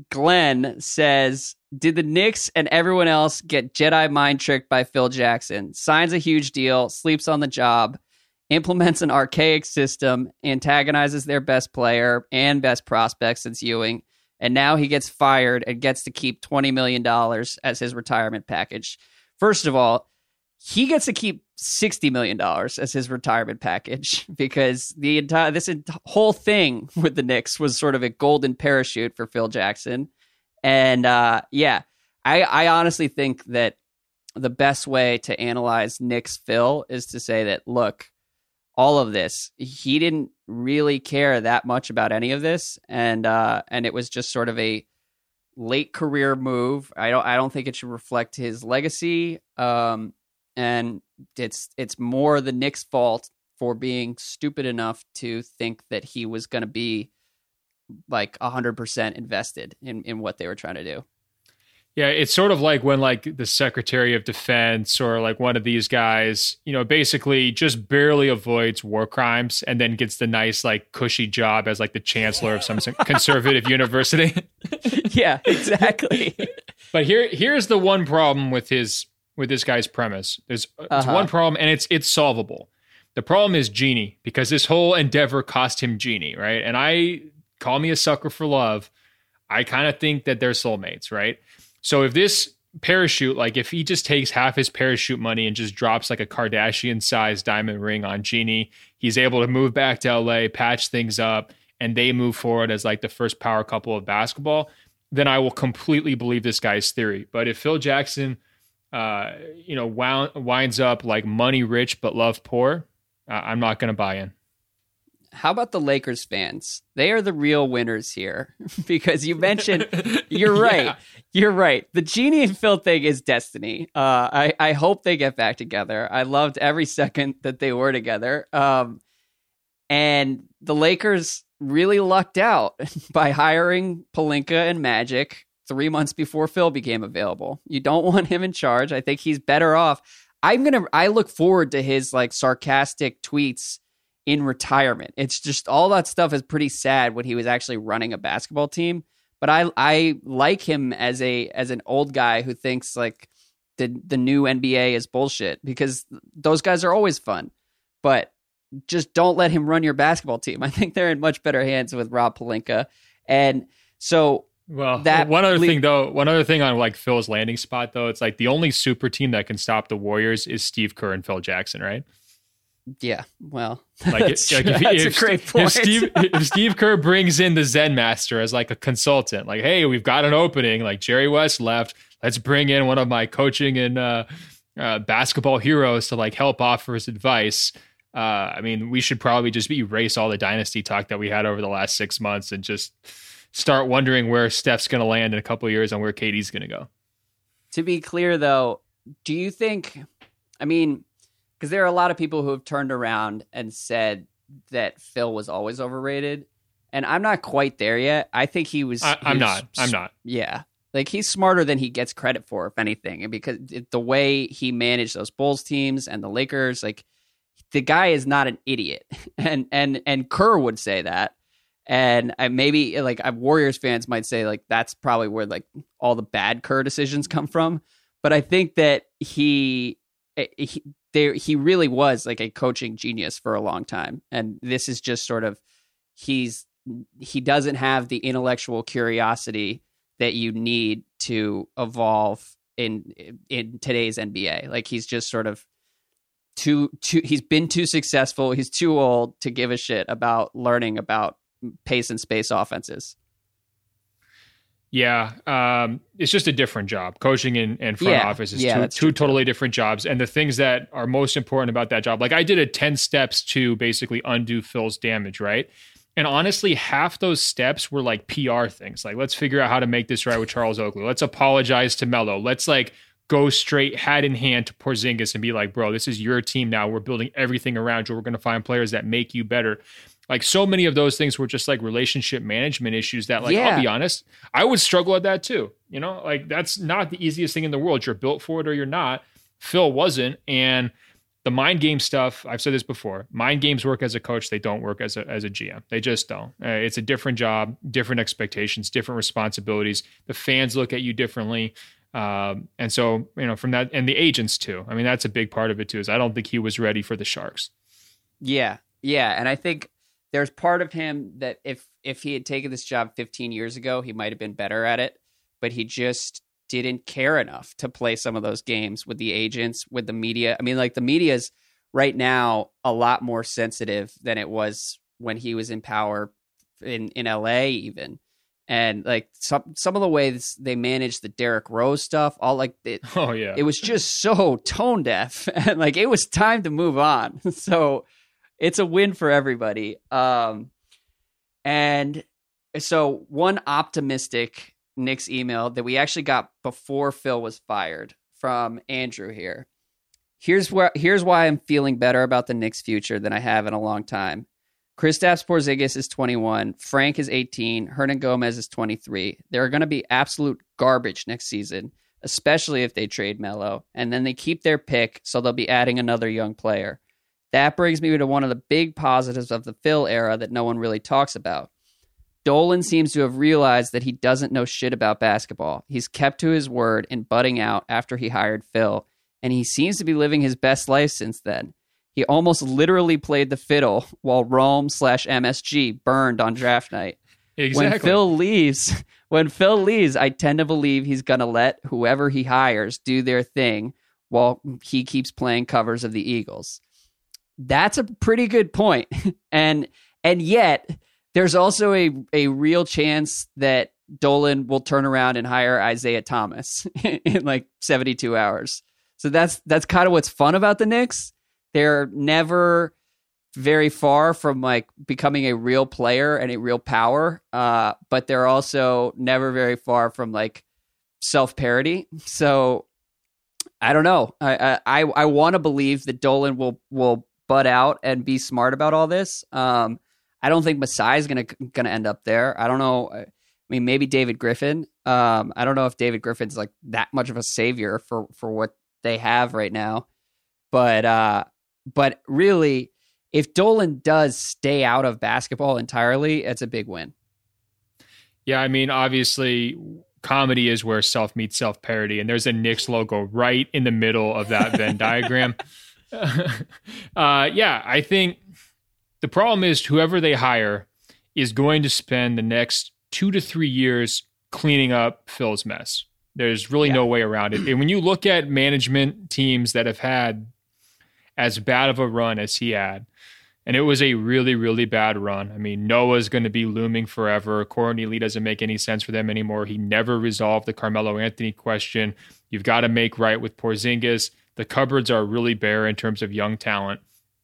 Glenn says, did the Knicks and everyone else get Jedi mind tricked by Phil Jackson? Signs a huge deal, sleeps on the job, implements an archaic system, antagonizes their best player and best prospect since Ewing, and now he gets fired and gets to keep twenty million dollars as his retirement package. First of all, he gets to keep sixty million dollars as his retirement package because the entire this whole thing with the Knicks was sort of a golden parachute for Phil Jackson. And uh, yeah, I, I honestly think that the best way to analyze Knicks Phil is to say that, look, all of this, he didn't really care that much about any of this, and uh, and it was just sort of a late career move. I don't I don't think it should reflect his legacy, um, and it's it's more the Knicks' fault for being stupid enough to think that he was going to be like one hundred percent invested in, in what they were trying to do. Yeah, it's sort of like when like the Secretary of Defense or like one of these guys, you know, basically just barely avoids war crimes and then gets the nice like cushy job as like the chancellor of some conservative university. Yeah, exactly. But here here's the one problem with his with this guy's premise. There's, there's uh-huh. one problem, and it's it's solvable. The problem is Genie, because this whole endeavor cost him Genie, right? And I call me a sucker for love. I kind of think that they're soulmates, right? So if this parachute, like if he just takes half his parachute money and just drops like a Kardashian-sized diamond ring on Genie, he's able to move back to L A, patch things up, and they move forward as like the first power couple of basketball, then I will completely believe this guy's theory. But if Phil Jackson, uh, you know, wound, winds up like money rich but love poor, uh, I'm not going to buy in. How about the Lakers fans? They are the real winners here because you mentioned, you're right. Yeah. You're right. The Genie and Phil thing is destiny. Uh, I, I hope they get back together. I loved every second that they were together. Um, and the Lakers really lucked out by hiring Pelinka and Magic three months before Phil became available. You don't want him in charge. I think he's better off. I'm going to, I look forward to his like sarcastic tweets in retirement. It's just all that stuff is pretty sad when he was actually running a basketball team. But I I like him as a as an old guy who thinks like the the new N B A is bullshit, because those guys are always fun. But just don't let him run your basketball team. I think they're in much better hands with Rob Pelinka. And so well, that one other le- thing though, one other thing on like Phil's landing spot though, it's like the only super team that can stop the Warriors is Steve Kerr and Phil Jackson, right? Yeah, well, like, that's, it, like if, that's if, a great point. If Steve, if Steve Kerr brings in the Zen Master as like a consultant, like, hey, we've got an opening, like Jerry West left, let's bring in one of my coaching and uh, uh, basketball heroes to like help offer his advice. Uh, I mean, we should probably just erase all the dynasty talk that we had over the last six months and just start wondering where Steph's going to land in a couple of years and where K D's going to go. To be clear, though, do you think, I mean, because there are a lot of people who have turned around and said that Phil was always overrated. And I'm not quite there yet. I think he was. I, I'm he was, not. I'm not. Yeah. Like he's smarter than he gets credit for, if anything. And because it, the way he managed those Bulls teams and the Lakers, like the guy is not an idiot. And and and Kerr would say that. And I maybe like I, Warriors fans might say like that's probably where like all the bad Kerr decisions come from. But I think that he. he There, he really was like a coaching genius for a long time. And this is just sort of, he's, he doesn't have the intellectual curiosity that you need to evolve in, in today's N B A. Like he's just sort of too, too, he's been too successful. He's too old to give a shit about learning about pace and space offenses. Yeah, um, it's just a different job. Coaching and, and front yeah, office is yeah, two, two totally different jobs. And the things that are most important about that job, like I did a ten steps to basically undo Phil's damage, right? And honestly, half those steps were like P R things. Like, let's figure out how to make this right with Charles Oakley. Let's apologize to Melo. Let's like go straight hat in hand to Porzingis and be like, bro, this is your team now. We're building everything around you. We're going to find players that make you better. Like so many of those things were just like relationship management issues that like, yeah. I'll be honest, I would struggle at that too. You know, like that's not the easiest thing in the world. You're built for it or you're not. Phil wasn't. And the mind game stuff, I've said this before, mind games work as a coach. They don't work as a, as a G M. They just don't. Uh, it's a different job, different expectations, different responsibilities. The fans look at you differently. Um, and so, you know, from that and the agents too. I mean, that's a big part of it too, is I don't think he was ready for the Sharks. Yeah. Yeah. And I think, there's part of him that if if he had taken this job fifteen years ago, he might have been better at it, but he just didn't care enough to play some of those games with the agents, with the media. I mean, like the media is right now a lot more sensitive than it was when he was in power in, in L A even. And like some some of the ways they managed the Derrick Rose stuff, all like it, oh yeah, it was just so tone deaf, and like it was time to move on. So it's a win for everybody. Um, and so one optimistic Knicks email that we actually got before Phil was fired from Andrew here. Here's where here's why I'm feeling better about the Knicks' future than I have in a long time. Kristaps Porzingis is twenty-one. Frank is eighteen. Hernan Gomez is twenty-three. They're going to be absolute garbage next season, especially if they trade Melo. And then they keep their pick, so they'll be adding another young player. That brings me to one of the big positives of the Phil era that no one really talks about. Dolan seems to have realized that he doesn't know shit about basketball. He's kept to his word in butting out after he hired Phil, and he seems to be living his best life since then. He almost literally played the fiddle while Rome slash M S G burned on draft night. Exactly. When Phil leaves, when Phil leaves, I tend to believe he's going to let whoever he hires do their thing while he keeps playing covers of the Eagles. That's a pretty good point. and and yet, there's also a, a real chance that Dolan will turn around and hire Isaiah Thomas in like seventy-two hours. So that's that's kind of what's fun about the Knicks. They're never very far from like becoming a real player and a real power, uh, but they're also never very far from like self-parody. So I don't know. I I, I want to believe that Dolan will will butt out and be smart about all this. Um, I don't think Masai is gonna gonna end up there. I don't know. I mean, maybe David Griffin. Um, I don't know if David Griffin's like that much of a savior for for what they have right now. But uh, but really, if Dolan does stay out of basketball entirely, it's a big win. Yeah, I mean, obviously, comedy is where self meets self parody, and there's a Knicks logo right in the middle of that Venn diagram. uh, yeah, I think the problem is whoever they hire is going to spend the next two to three years cleaning up Phil's mess. There's really yeah. no way around it. And when you look at management teams that have had as bad of a run as he had, and it was a really, really bad run. I mean, Noah's going to be looming forever. Courtney Lee doesn't make any sense for them anymore. He never resolved the Carmelo Anthony question. You've got to make right with Porzingis. The cupboards are really bare in terms of young talent.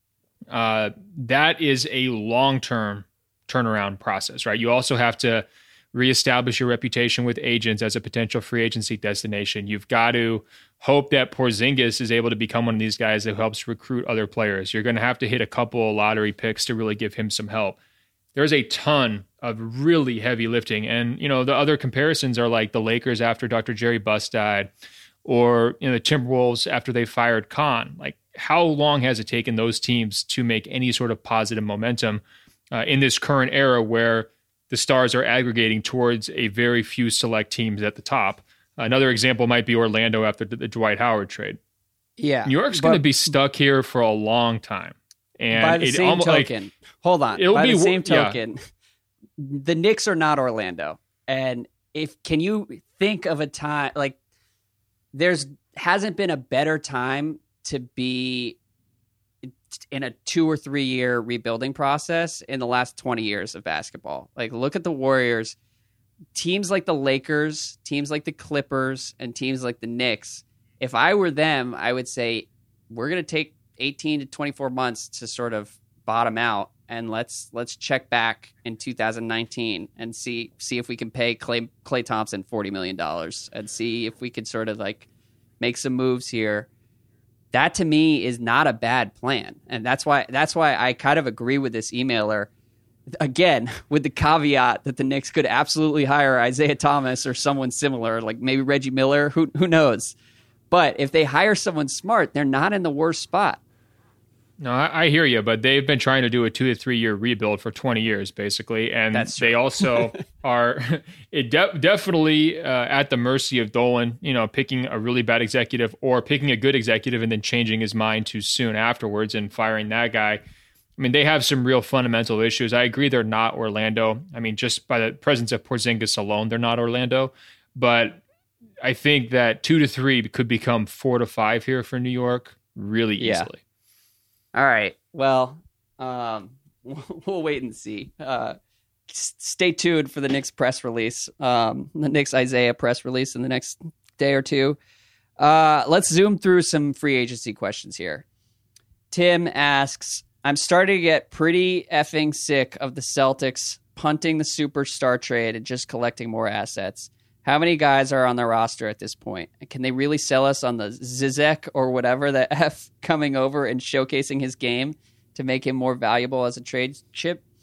Uh, that is a long-term turnaround process, right? You also have to reestablish your reputation with agents as a potential free agency destination. You've got to hope that Porzingis is able to become one of these guys that helps recruit other players. You're going to have to hit a couple of lottery picks to really give him some help. There's a ton of really heavy lifting. And, you know, the other comparisons are like the Lakers after Doctor Jerry Buss died, or, you know, the Timberwolves after they fired Khan. Like, how long has it taken those teams to make any sort of positive momentum uh, in this current era where the stars are aggregating towards a very few select teams at the top? Another example might be Orlando after the, the Dwight Howard trade. Yeah. New York's going to be stuck here for a long time. And by the it same almost, token, like, hold on. It'll by be, the same yeah. token, the Knicks are not Orlando. And if can you think of a time, like, there's hasn't been a better time to be in a two or three year rebuilding process in the last twenty years of basketball. Like, look at the Warriors. Teams like the Lakers, teams like the Clippers, and teams like the Knicks. If I were them, I would say we're going to take eighteen to twenty-four months to sort of bottom out, and let's let's check back in two thousand nineteen and see see if we can pay Clay, Clay Thompson forty million dollars and see if we could sort of like make some moves here. That to me is not a bad plan, and that's why that's why I kind of agree with this emailer. Again, with the caveat that the Knicks could absolutely hire Isaiah Thomas or someone similar, like maybe Reggie Miller. Who who knows? But if they hire someone smart, they're not in the worst spot. No, I, I hear you, but they've been trying to do a two to three year rebuild for twenty years, basically, and That's they also are it de- definitely uh, at the mercy of Dolan. You know, picking a really bad executive or picking a good executive and then changing his mind too soon afterwards and firing that guy. I mean, they have some real fundamental issues. I agree they're not Orlando. I mean, just by the presence of Porzingis alone, they're not Orlando. But I think that two to three could become four to five here for New York really easily. Yeah. All right. Well, um, we'll wait and see. Uh, stay tuned for the Knicks press release, um, the Knicks Isaiah press release in the next day or two. Uh, let's zoom through some free agency questions here. Tim asks, I'm starting to get pretty effing sick of the Celtics punting the superstar trade and just collecting more assets. How many guys are on the roster at this point? Can they really sell us on the Zizek or whatever the F coming over and showcasing his game to make him more valuable as a trade chip?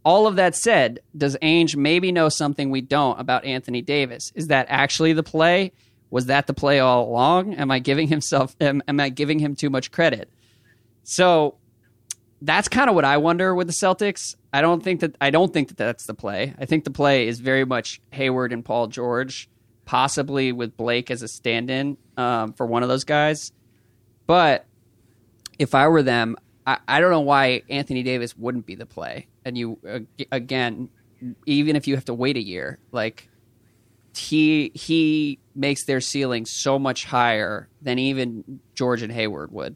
all of that said, does Ainge maybe know something we don't about Anthony Davis? Is that actually the play? Was that the play all along? Am I giving himself? Am, am I giving him too much credit? So that's kind of what I wonder with the Celtics. I don't think that I don't think that that's the play. I think the play is very much Hayward and Paul George, possibly with Blake as a stand-in um, for one of those guys. But if I were them, I, I don't know why Anthony Davis wouldn't be the play. And you, uh, again, even if you have to wait a year, like he he makes their ceiling so much higher than even George and Hayward would.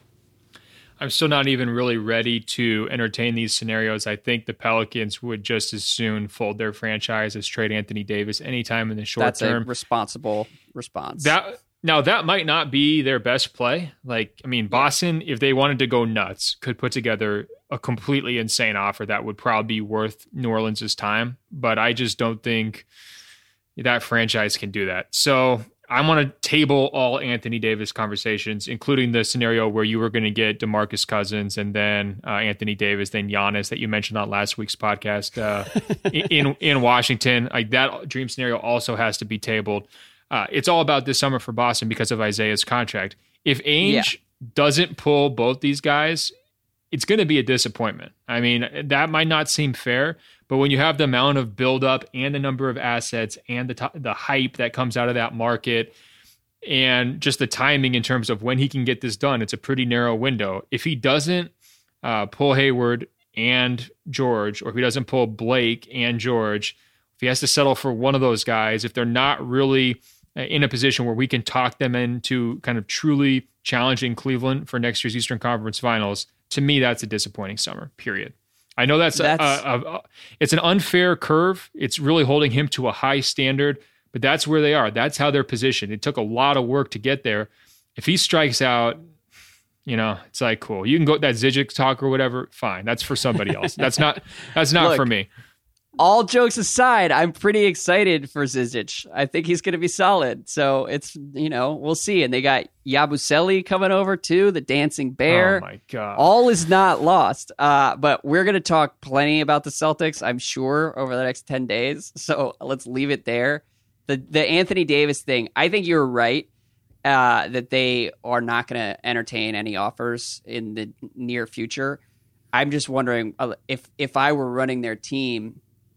I'm still not even really ready to entertain these scenarios. I think the Pelicans would just as soon fold their franchise as trade Anthony Davis anytime in the short That's term. That's a responsible response. That Now, that might not be their best play. Like, I mean, Boston, if they wanted to go nuts, could put together a completely insane offer that would probably be worth New Orleans' time. But I just don't think that franchise can do that. So I want to table all Anthony Davis conversations, including the scenario where you were going to get DeMarcus Cousins and then uh, Anthony Davis, then Giannis that you mentioned on last week's podcast uh, in in Washington. Like, that dream scenario also has to be tabled. Uh, it's all about this summer for Boston because of Isaiah's contract. If Ainge yeah. doesn't pull both these guys, it's going to be a disappointment. I mean, that might not seem fair, but when you have the amount of buildup and the number of assets and the t- the hype that comes out of that market and just the timing in terms of when he can get this done, it's a pretty narrow window. If he doesn't uh, pull Hayward and George, or if he doesn't pull Blake and George, if he has to settle for one of those guys, if they're not really in a position where we can talk them into kind of truly challenging Cleveland for next year's Eastern Conference Finals, to me, that's a disappointing summer, period. I know that's, that's a, a, a, it's an unfair curve. It's really holding him to a high standard, but that's where they are. That's how they're positioned. It took a lot of work to get there. If he strikes out, you know, it's like, cool. You can go that Zizic talk or whatever. Fine. That's for somebody else. That's not, that's not Look, for me. All jokes aside, I'm pretty excited for Zizic. I think he's going to be solid. So it's, you know, we'll see. And they got Yabusele coming over too, the dancing bear. Oh my God. All is not lost. Uh, but we're going to talk plenty about the Celtics, I'm sure, over the next ten days. So let's leave it there. The the Anthony Davis thing, I think you're right uh, that they are not going to entertain any offers in the near future. I'm just wondering uh, if if I were running their team,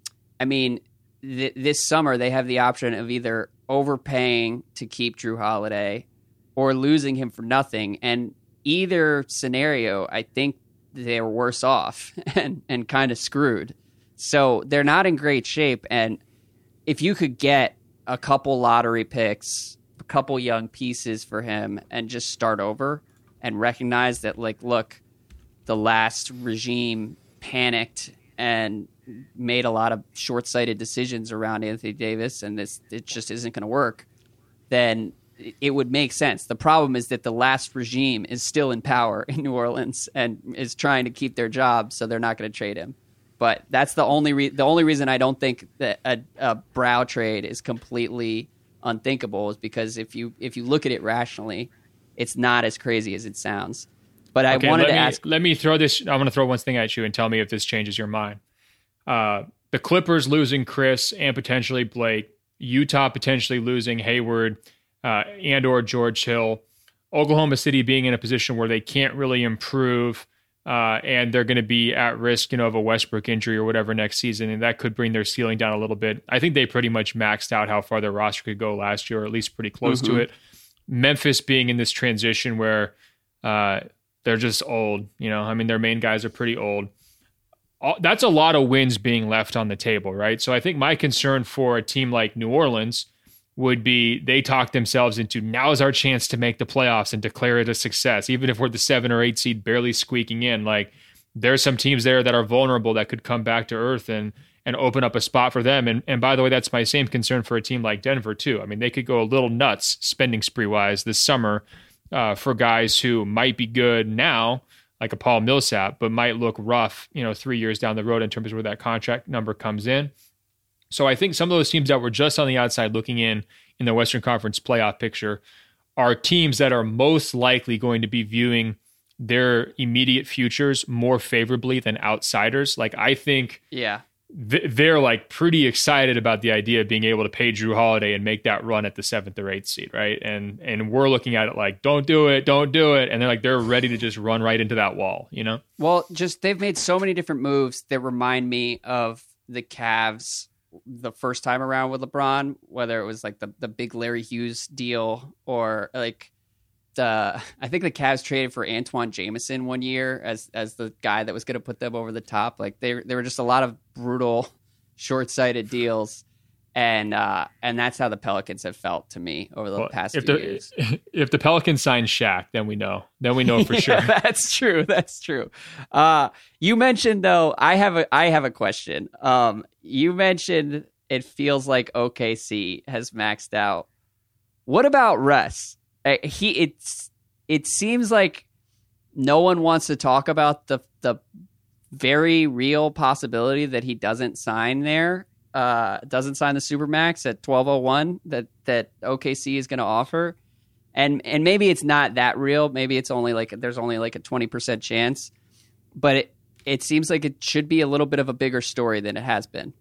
I mean, th- this summer they have the option of either overpaying to keep Drew Holiday or losing him for nothing. And either scenario, I think they're worse off and, and kind of screwed. So they're not in great shape. And if you could get a couple lottery picks, a couple young pieces for him and just start over and recognize that, like, look, the last regime panicked and made a lot of short-sighted decisions around Anthony Davis, and this it just isn't going to work, then it would make sense. The problem is that the last regime is still in power in New Orleans and is trying to keep their job, so they're not going to trade him. But that's the only re- the only reason I don't think that a, a Brow trade is completely unthinkable is because if you if you look at it rationally, it's not as crazy as it sounds. But I okay, wanted to me, ask. Let me throw this. I want to throw one thing at you and tell me if this changes your mind. Uh, the Clippers losing Chris and potentially Blake, Utah potentially losing Hayward uh, and or George Hill, Oklahoma City being in a position where they can't really improve uh, and they're going to be at risk, you know, of a Westbrook injury or whatever next season, and that could bring their ceiling down a little bit. I think they pretty much maxed out how far their roster could go last year, or at least pretty close mm-hmm. to it. Memphis being in this transition where uh, they're just old, you know, I mean, their main guys are pretty old. That's a lot of wins being left on the table, right? So I think my concern for a team like New Orleans would be they talk themselves into now is our chance to make the playoffs and declare it a success. Even if we're the seven or eight seed barely squeaking in, like there's some teams there that are vulnerable that could come back to earth and and open up a spot for them. And and by the way, that's my same concern for a team like Denver too. I mean, they could go a little nuts spending spree wise this summer uh, for guys who might be good now, like a Paul Millsap, but might look rough, you know, three years down the road in terms of where that contract number comes in. So I think some of those teams that were just on the outside looking in in the Western Conference playoff picture are teams that are most likely going to be viewing their immediate futures more favorably than outsiders. Like, I think yeah, th- they're like pretty excited about the idea of being able to pay Drew Holiday and make that run at the seventh or eighth seed, right? And and we're looking at it like, don't do it, don't do it. And they're like, they're ready to just run right into that wall, you know? Well, just they've made so many different moves that remind me of the Cavs the first time around with LeBron, whether it was like the, the big Larry Hughes deal or like the, I think the Cavs traded for Antoine Jameson one year as, as the guy that was going to put them over the top. Like they, there were just a lot of brutal, short-sighted deals. And, uh, and that's how the Pelicans have felt to me over the well, past if few the, years. If the Pelicans sign Shaq, then we know, then we know for yeah, sure. That's true. That's true. Uh, you mentioned though, I have a, I have a question. Um, you mentioned it feels like O K C has maxed out. What about Russ? Uh, he, it's, it seems like no one wants to talk about the, the very real possibility that he doesn't sign there. Uh, doesn't sign the Supermax at twelve oh one that, that O K C is going to offer. And and maybe it's not that real. Maybe it's only like there's only like a twenty percent chance. But it, it seems like it should be a little bit of a bigger story than it has been.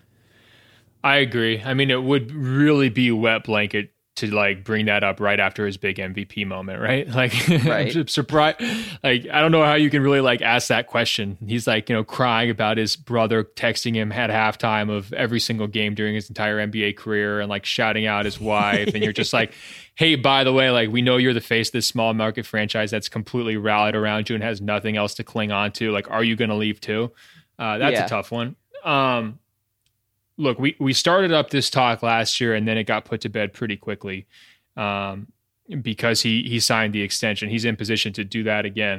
I agree. I mean, it would really be a wet blanket to like bring that up right after his big M V P moment, right? Like, right. I'm surprised. Like, I don't know how you can really like ask that question. He's like, you know, crying about his brother texting him at halftime of every single game during his entire N B A career and like shouting out his wife. And you're just like, hey, by the way, like we know you're the face of this small market franchise that's completely rallied around you and has nothing else to cling on to. Like, are you going to leave too? Uh, that's yeah. a tough one. Um, Look, we, we started up this talk last year and then it got put to bed pretty quickly um, because he he signed the extension. He's in position to do that again.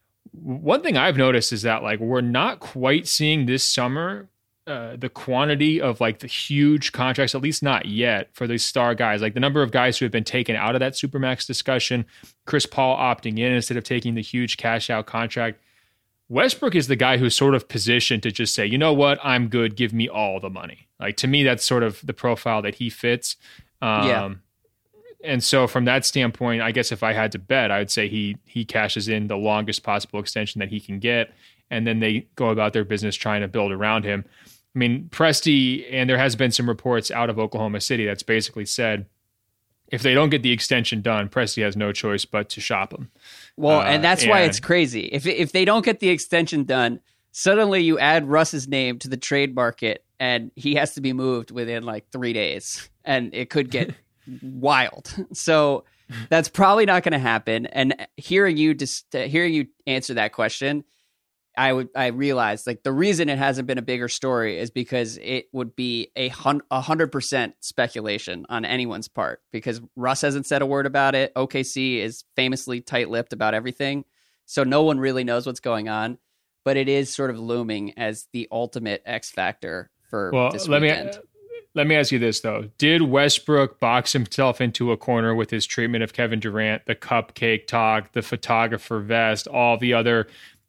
One thing I've noticed is that like we're not quite seeing this summer uh, the quantity of like the huge contracts, at least not yet, for these star guys. Like the number of guys who have been taken out of that Supermax discussion, Chris Paul opting in instead of taking the huge cash out contract. Westbrook is the guy who's sort of positioned to just say, you know what, I'm good. Give me all the money. Like to me, that's sort of the profile that he fits. Um, yeah. And so from that standpoint, I guess if I had to bet, I would say he he cashes in the longest possible extension that he can get. And then they go about their business trying to build around him. I mean, Presti, and there has been some reports out of Oklahoma City that's basically said, if they don't get the extension done, Presti has no choice but to shop him. Well, uh, and that's and, why it's crazy. If if they don't get the extension done, suddenly you add Russ's name to the trade market, and he has to be moved within like three days, and it could get wild. So that's probably not going to happen. And hearing you just uh, hearing you answer that question, I would I realized like the reason it hasn't been a bigger story is because it would be a hun- a hundred percent speculation on anyone's part because Russ hasn't said a word about it. O K C is famously tight-lipped about everything, so no one really knows what's going on. But it is sort of looming as the ultimate X factor for well, this let weekend. me let me ask you this though: did Westbrook box himself into a corner with his treatment of Kevin Durant, the cupcake talk, the photographer vest, all the other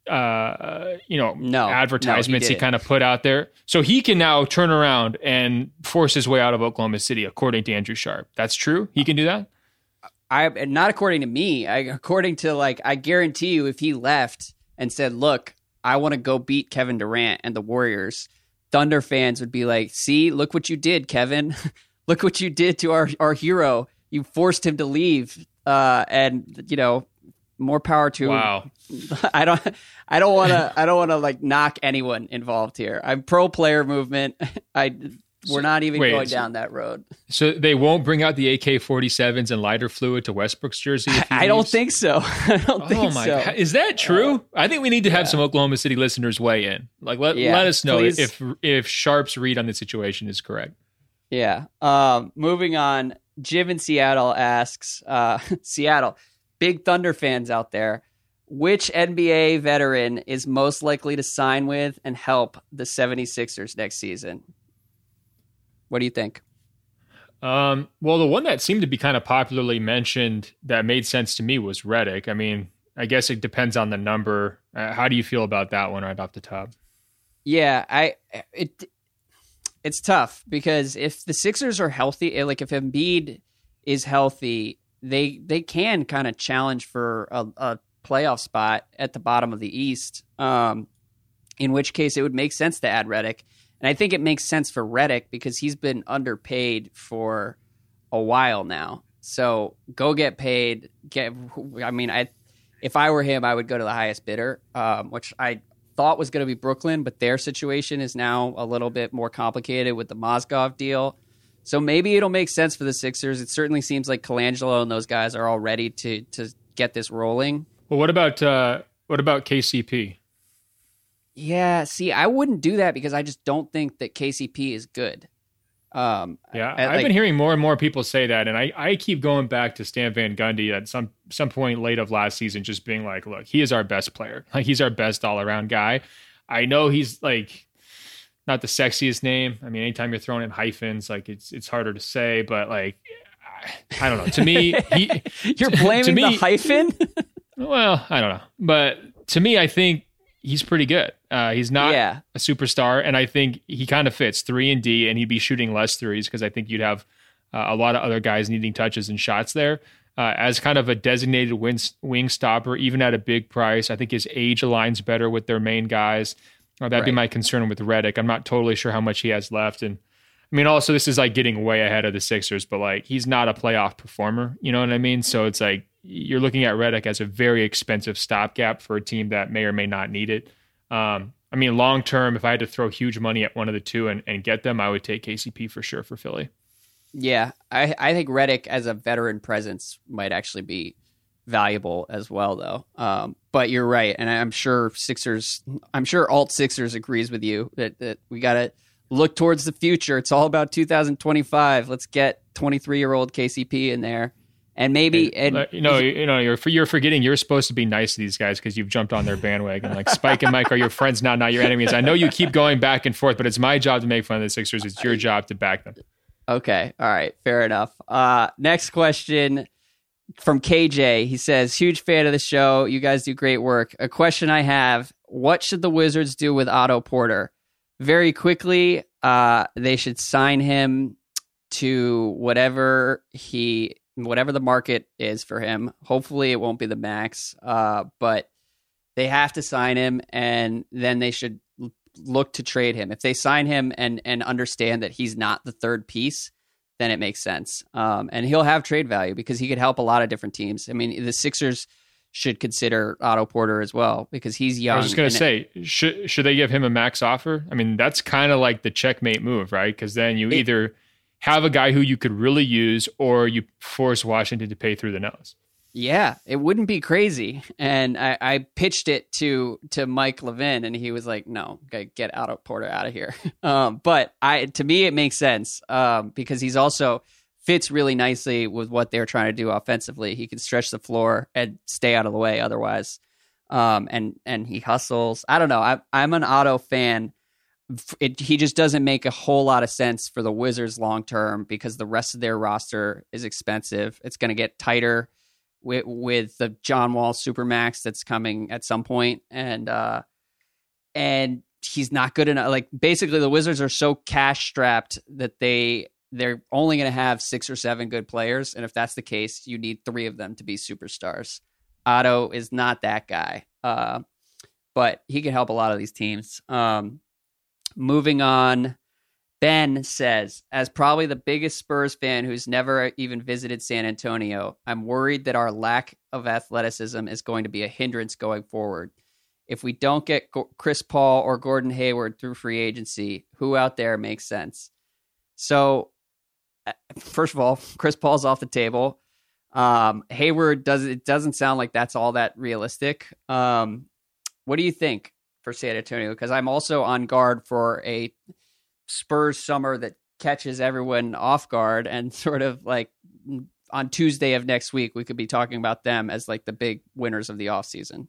uh you know no, advertisements no, he, he kind of put out there, so he can now turn around and force his way out of Oklahoma City, according to Andrew Sharp? That's true, he can do that? I not according to me. I according to like I guarantee you, if he left and said, "Look, I want to go beat Kevin Durant and the Warriors," Thunder fans would be like, "See, look what you did, Kevin. Look what you did to our our hero. You forced him to leave." Uh, and you know. More power to wow. I don't I don't want to I don't want to like knock anyone involved here. I'm pro player movement. I we're not even Wait, going so, down that road. So they won't bring out the A K forty-sevens and lighter fluid to Westbrook's jersey? If he I leaves? don't think so. I don't oh think my so. God. Is that true? Uh, I think we need to have yeah. some Oklahoma City listeners weigh in. Like let yeah, let us know please. if if Sharp's read on the situation is correct. Yeah. Um moving on, Jim in Seattle asks, uh Seattle, big Thunder fans out there. Which N B A veteran is most likely to sign with and help the seventy-sixers next season? What do you think? Um, well, the one that seemed to be kind of popularly mentioned that made sense to me was Redick. I mean, I guess it depends on the number. Uh, how do you feel about that one right off the top? Yeah, I it it's tough because if the Sixers are healthy, like if Embiid is healthy, they they can kind of challenge for a, a playoff spot at the bottom of the East, um, in which case it would make sense to add Redick. And I think it makes sense for Redick because he's been underpaid for a while now. So go get paid. Get, I mean, I if I were him, I would go to the highest bidder, um, which I thought was going to be Brooklyn, but their situation is now a little bit more complicated with the Mozgov deal. So maybe it'll make sense for the Sixers. It certainly seems like Colangelo and those guys are all ready to to get this rolling. Well, what about uh, what about K C P? Yeah, see, I wouldn't do that because I just don't think that K C P is good. Um, yeah, I, I've like, been hearing more and more people say that, and I, I keep going back to Stan Van Gundy at some some point late of last season, just being like, look, he is our best player. Like, he's our best all-around guy. I know he's, like, not the sexiest name. I mean, anytime you're throwing in hyphens, like, it's it's harder to say, but, like, I, I don't know. To me, he... You're blaming to me, the hyphen? Well, I don't know. But to me, I think he's pretty good. Uh, he's not yeah. a superstar, and I think he kind of fits three and D, and he'd be shooting less threes because I think you'd have uh, a lot of other guys needing touches and shots there. Uh, as kind of a designated wing, wing stopper, even at a big price, I think his age aligns better with their main guys. Uh, that'd right. be my concern with Redick. I'm not totally sure how much he has left, and I mean, also this is like getting way ahead of the Sixers, but like he's not a playoff performer. You know what I mean? So it's like you're looking at Redick as a very expensive stopgap for a team that may or may not need it. Um, I mean, long term, if I had to throw huge money at one of the two and, and get them, I would take K C P for sure for Philly. Yeah, I, I think Redick as a veteran presence might actually be valuable as well, though. Um, but you're right, and I'm sure Sixers, I'm sure Alt Sixers agrees with you that, that we got to look towards the future. It's all about two thousand twenty-five. Let's get twenty-three-year-old K C P in there. And maybe, and, you know, you know, you're you're forgetting you're supposed to be nice to these guys because you've jumped on their bandwagon. Like Spike and Mike are your friends now, not your enemies. I know you keep going back and forth, but it's my job to make fun of the Sixers. It's your job to back them. Okay, all right, fair enough. Uh, next question from K J. He says, "Huge fan of the show. You guys do great work. A question I have: what should the Wizards do with Otto Porter? Very quickly, uh, they should sign him to whatever he." whatever the market is for him. Hopefully it won't be the max, uh, but they have to sign him, and then they should l- look to trade him. If they sign him and and understand that he's not the third piece, then it makes sense. Um, and he'll have trade value because he could help a lot of different teams. I mean, the Sixers should consider Otto Porter as well because he's young. I was just going to say, it, should should they give him a max offer? I mean, that's kind of like the checkmate move, right? Because then you it, either have a guy who you could really use, or you force Washington to pay through the nose. Yeah, it wouldn't be crazy. And I, I pitched it to to Mike Levin, and he was like, "No, get Otto Porter out of here." um, but I, to me, it makes sense um, because he's also fits really nicely with what they're trying to do offensively. He can stretch the floor and stay out of the way otherwise, um, and and he hustles. I don't know. I, I'm an Otto fan. It, he just doesn't make a whole lot of sense for the Wizards long term because the rest of their roster is expensive. It's going to get tighter with with the John Wall Supermax that's coming at some point, and uh, and he's not good enough. Like basically, the Wizards are so cash strapped that they they're only going to have six or seven good players, and if that's the case, you need three of them to be superstars. Otto is not that guy, uh, but he can help a lot of these teams. Um, Moving on, Ben says, as probably the biggest Spurs fan who's never even visited San Antonio, I'm worried that our lack of athleticism is going to be a hindrance going forward. If we don't get Chris Paul or Gordon Hayward through free agency, who out there makes sense? So, first of all, Chris Paul's off the table. Um, Hayward, does it doesn't sound like that's all that realistic. Um, what do you think for San Antonio? Because I'm also on guard for a Spurs summer that catches everyone off guard, and sort of like on Tuesday of next week, we could be talking about them as like the big winners of the offseason.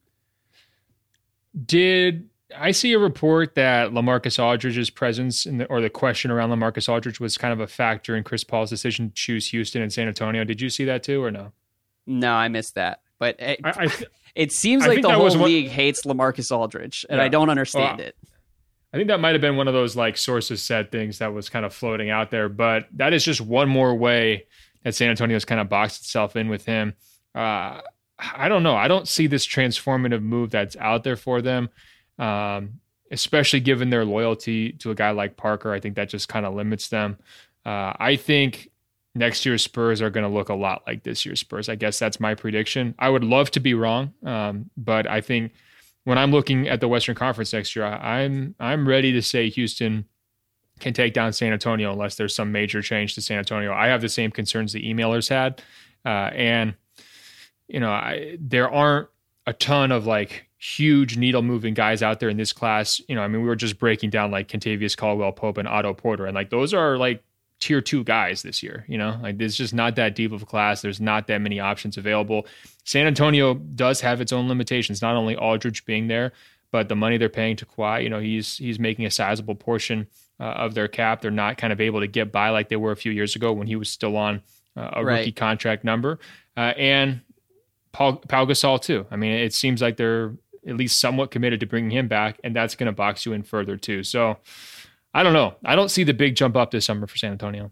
Did I see a report that LaMarcus Aldridge's presence in the, or the question around LaMarcus Aldridge was kind of a factor in Chris Paul's decision to choose Houston and San Antonio? Did you see that too, or no? No, I missed that. But it, I, I th- it seems I like the whole one, league hates LaMarcus Aldridge, and yeah. I don't understand well, it. I think that might have been one of those like sources said things that was kind of floating out there, but that is just one more way that San Antonio's kind of boxed itself in with him. Uh, I don't know. I don't see this transformative move that's out there for them, um, especially given their loyalty to a guy like Parker. I think that just kind of limits them. Uh, I think next year's Spurs are going to look a lot like this year's Spurs. I guess that's my prediction. I would love to be wrong, um, but I think when I'm looking at the Western Conference next year, I'm I'm ready to say Houston can take down San Antonio unless there's some major change to San Antonio. I have the same concerns the emailers had, uh, and you know, I, there aren't a ton of like huge needle moving guys out there in this class. You know, I mean, we were just breaking down like Kentavious Caldwell Pope and Otto Porter, and like those are like tier two guys this year. You know, like there's just not that deep of a class. There's not that many options available. San Antonio does have its own limitations, not only Aldridge being there, but the money they're paying to Kawhi. You know, he's he's making a sizable portion uh, of their cap. They're not kind of able to get by like they were a few years ago when he was still on uh, a right. rookie contract number. Uh, and Paul, Pau Gasol too. I mean, it seems like they're at least somewhat committed to bringing him back, and that's going to box you in further too. So I don't know. I don't see the big jump up this summer for San Antonio.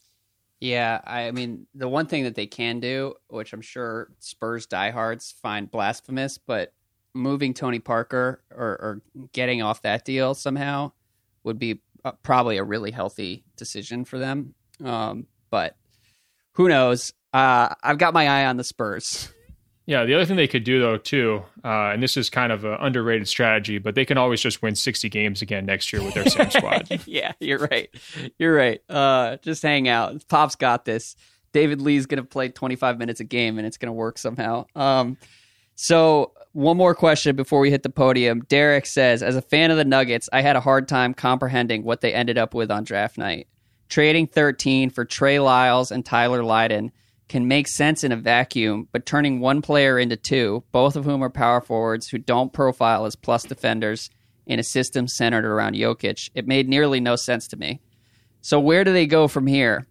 Yeah, I mean, the one thing that they can do, which I'm sure Spurs diehards find blasphemous, but moving Tony Parker or, or getting off that deal somehow would be uh, probably a really healthy decision for them. Um, but who knows? Uh, I've got my eye on the Spurs. Yeah, the other thing they could do, though, too, uh, and this is kind of an underrated strategy, but they can always just win sixty games again next year with their same squad. Yeah, you're right. You're right. Uh, just hang out. Pop's got this. David Lee's going to play twenty-five minutes a game, and it's going to work somehow. Um, so one more question before we hit the podium. Derek says, as a fan of the Nuggets, I had a hard time comprehending what they ended up with on draft night. Trading thirteen for Trey Lyles and Tyler Lydon can make sense in a vacuum, but turning one player into two, both of whom are power forwards who don't profile as plus defenders in a system centered around Jokic, it made nearly no sense to me. So where do they go from here?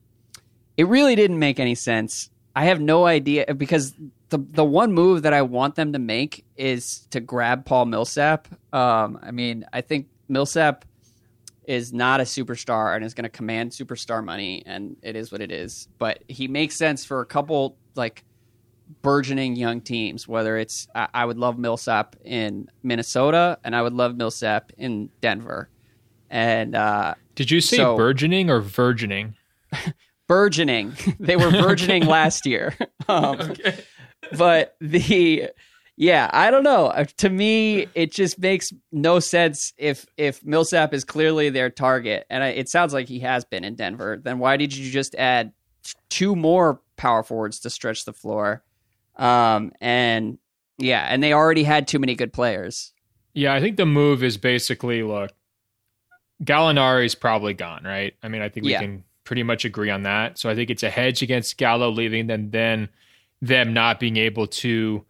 It really didn't make any sense. I have no idea, because the the one move that I want them to make is to grab Paul Millsap. Um, I mean, I think Millsap is not a superstar and is going to command superstar money, and it is what it is. But he makes sense for a couple like burgeoning young teams, whether it's I, I would love Millsap in Minnesota and I would love Millsap in Denver. And uh, did you say so, burgeoning or virgining? Burgeoning. They were burgeoning last year. Um, okay. But the Yeah, I don't know. To me, it just makes no sense if if Millsap is clearly their target, and I, it sounds like he has been in Denver. Then why did you just add two more power forwards to stretch the floor? Um, and yeah, and they already had too many good players. Yeah, I think the move is basically, look, Gallinari's probably gone, right? I mean, I think we yeah. can pretty much agree on that. So I think it's a hedge against Gallo leaving, and then them not being able to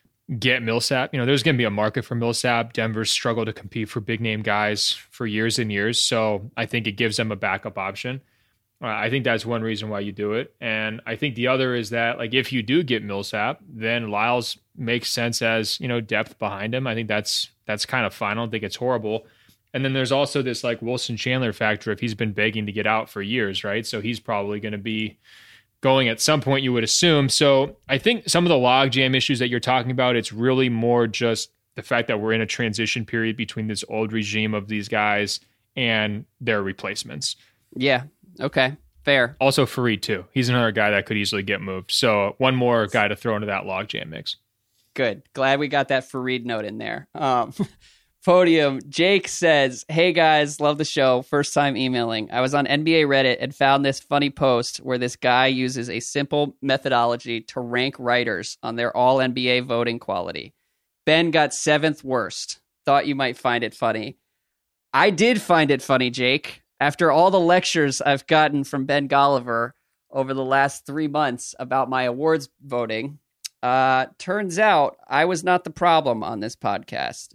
get Millsap. You know, there's going to be a market for Millsap. Denver's struggled to compete for big name guys for years and years. So I think it gives them a backup option. Uh, I think that's one reason why you do it. And I think the other is that, like, if you do get Millsap, then Lyles makes sense as, you know, depth behind him. I think that's, that's kind of fine. I don't think it's horrible. And then there's also this like Wilson Chandler factor if he's been begging to get out for years, right? So he's probably going to be going at some point, you would assume. So I think some of the logjam issues that you're talking about, it's really more just the fact that we're in a transition period between this old regime of these guys and their replacements. Yeah. Okay. Fair. Also Fareed too. He's another guy that could easily get moved. So one more guy to throw into that logjam mix. Good. Glad we got that Fareed note in there. Um, Podium. Jake says, hey guys, love the show. First time emailing. I was on N B A Reddit and found this funny post where this guy uses a simple methodology to rank writers on their all N B A voting quality. Ben got seventh worst. Thought you might find it funny. I did find it funny, Jake. After all the lectures I've gotten from Ben Golliver over the last three months about my awards voting, uh, turns out I was not the problem on this podcast.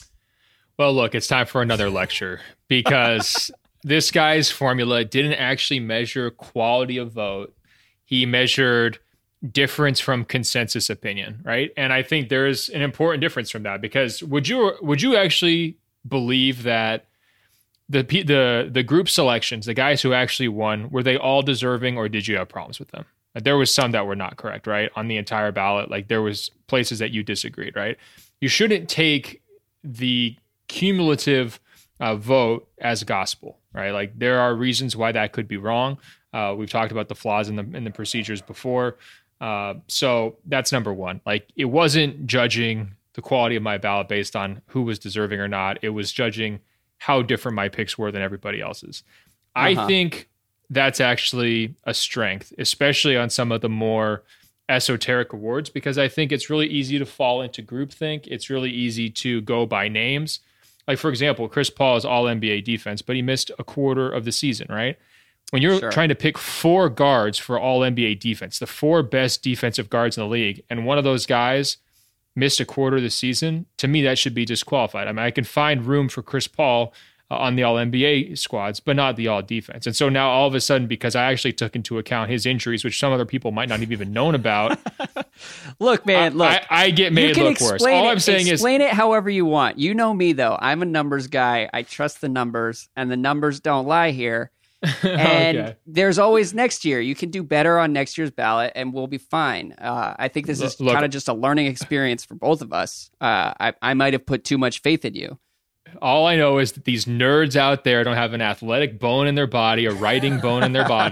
Well, look, it's time for another lecture because this guy's formula didn't actually measure quality of vote. He measured difference from consensus opinion, right? And I think there's an important difference from that, because would you would you actually believe that the the the group selections, the guys who actually won, were they all deserving, or did you have problems with them? There was some that were not correct, right? On the entire ballot, like there was places that you disagreed, right? You shouldn't take the cumulative uh, vote as gospel, right? Like there are reasons why that could be wrong. Uh, we've talked about the flaws in the in the procedures before. Uh, so that's number one. Like it wasn't judging the quality of my ballot based on who was deserving or not. It was judging how different my picks were than everybody else's. Uh-huh. I think that's actually a strength, especially on some of the more esoteric awards, because I think it's really easy to fall into groupthink. It's really easy to go by names. Like, for example, Chris Paul is all N B A defense, but he missed a quarter of the season, right? When you're sure. trying to pick four guards for all N B A defense, the four best defensive guards in the league, and one of those guys missed a quarter of the season, to me, that should be disqualified. I mean, I can find room for Chris Paul uh, on the all N B A squads, but not the all defense. And so now all of a sudden, because I actually took into account his injuries, which some other people might not have even known about. Look, man, look. I, I get made look worse. All it, I'm saying explain is... Explain it however you want. You know me, though. I'm a numbers guy. I trust the numbers, and the numbers don't lie here. And okay. There's always next year. You can do better on next year's ballot, and we'll be fine. Uh, I think this is kind of just a learning experience for both of us. Uh, I, I might have put too much faith in you. All I know is that these nerds out there don't have an athletic bone in their body, a writing bone in their body.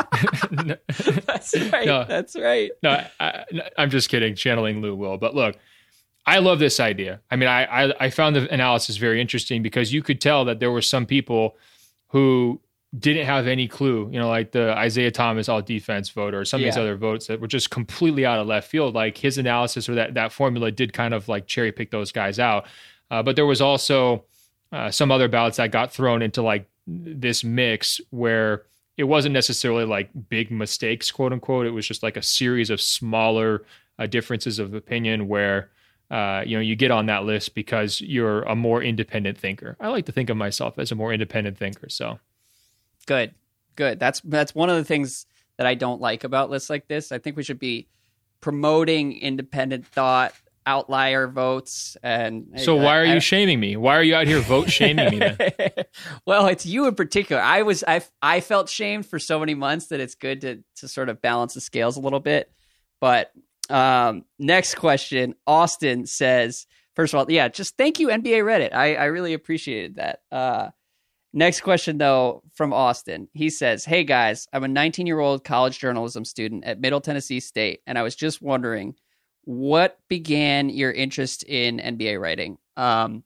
That's right. No, That's right. No, I, I'm just kidding. Channeling Lou Will. But look, I love this idea. I mean, I, I I found the analysis very interesting because you could tell that there were some people who didn't have any clue, you know, like the Isaiah Thomas all defense vote or some yeah. of these other votes that were just completely out of left field. Like his analysis or that that formula did kind of like cherry pick those guys out. Uh, but there was also uh, some other ballots that got thrown into like this mix where it wasn't necessarily like big mistakes, quote unquote. It was just like a series of smaller uh, differences of opinion where, uh, you know, you get on that list because you're a more independent thinker. I like to think of myself as a more independent thinker. So good, good. That's, that's one of the things that I don't like about lists like this. I think we should be promoting independent thought, outlier votes. And so why are I, you shaming me? Why are you out here vote shaming me then? Well, it's you in particular. I was I I felt shamed for so many months that it's good to to sort of balance the scales a little bit. But um, next question, Austin says, first of all, yeah, just thank you, N B A Reddit. I, I really appreciated that. Uh, next question, though, from Austin. He says, hey, guys, I'm a nineteen-year-old college journalism student at Middle Tennessee State, and I was just wondering, what began your interest in N B A writing? Um,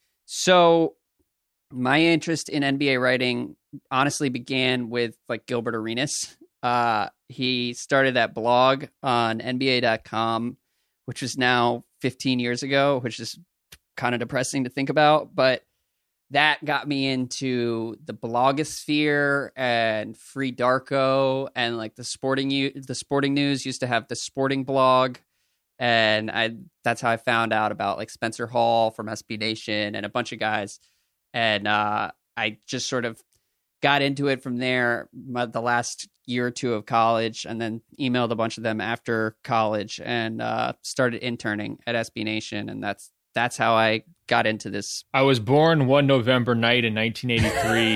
so my interest in N B A writing honestly began with like Gilbert Arenas. Uh, he started that blog on N B A dot com, which is now fifteen years ago, which is kind of depressing to think about. But that got me into the blogosphere and Free Darko, and like the sporting u- the sporting news used to have the sporting blog. And I that's how I found out about like Spencer Hall from S B Nation and a bunch of guys. And uh, I just sort of got into it from there my, the last year or two of college, and then emailed a bunch of them after college and uh, started interning at S B Nation. And that's that's how I got into this. I was born one November night in nineteen eighty-three.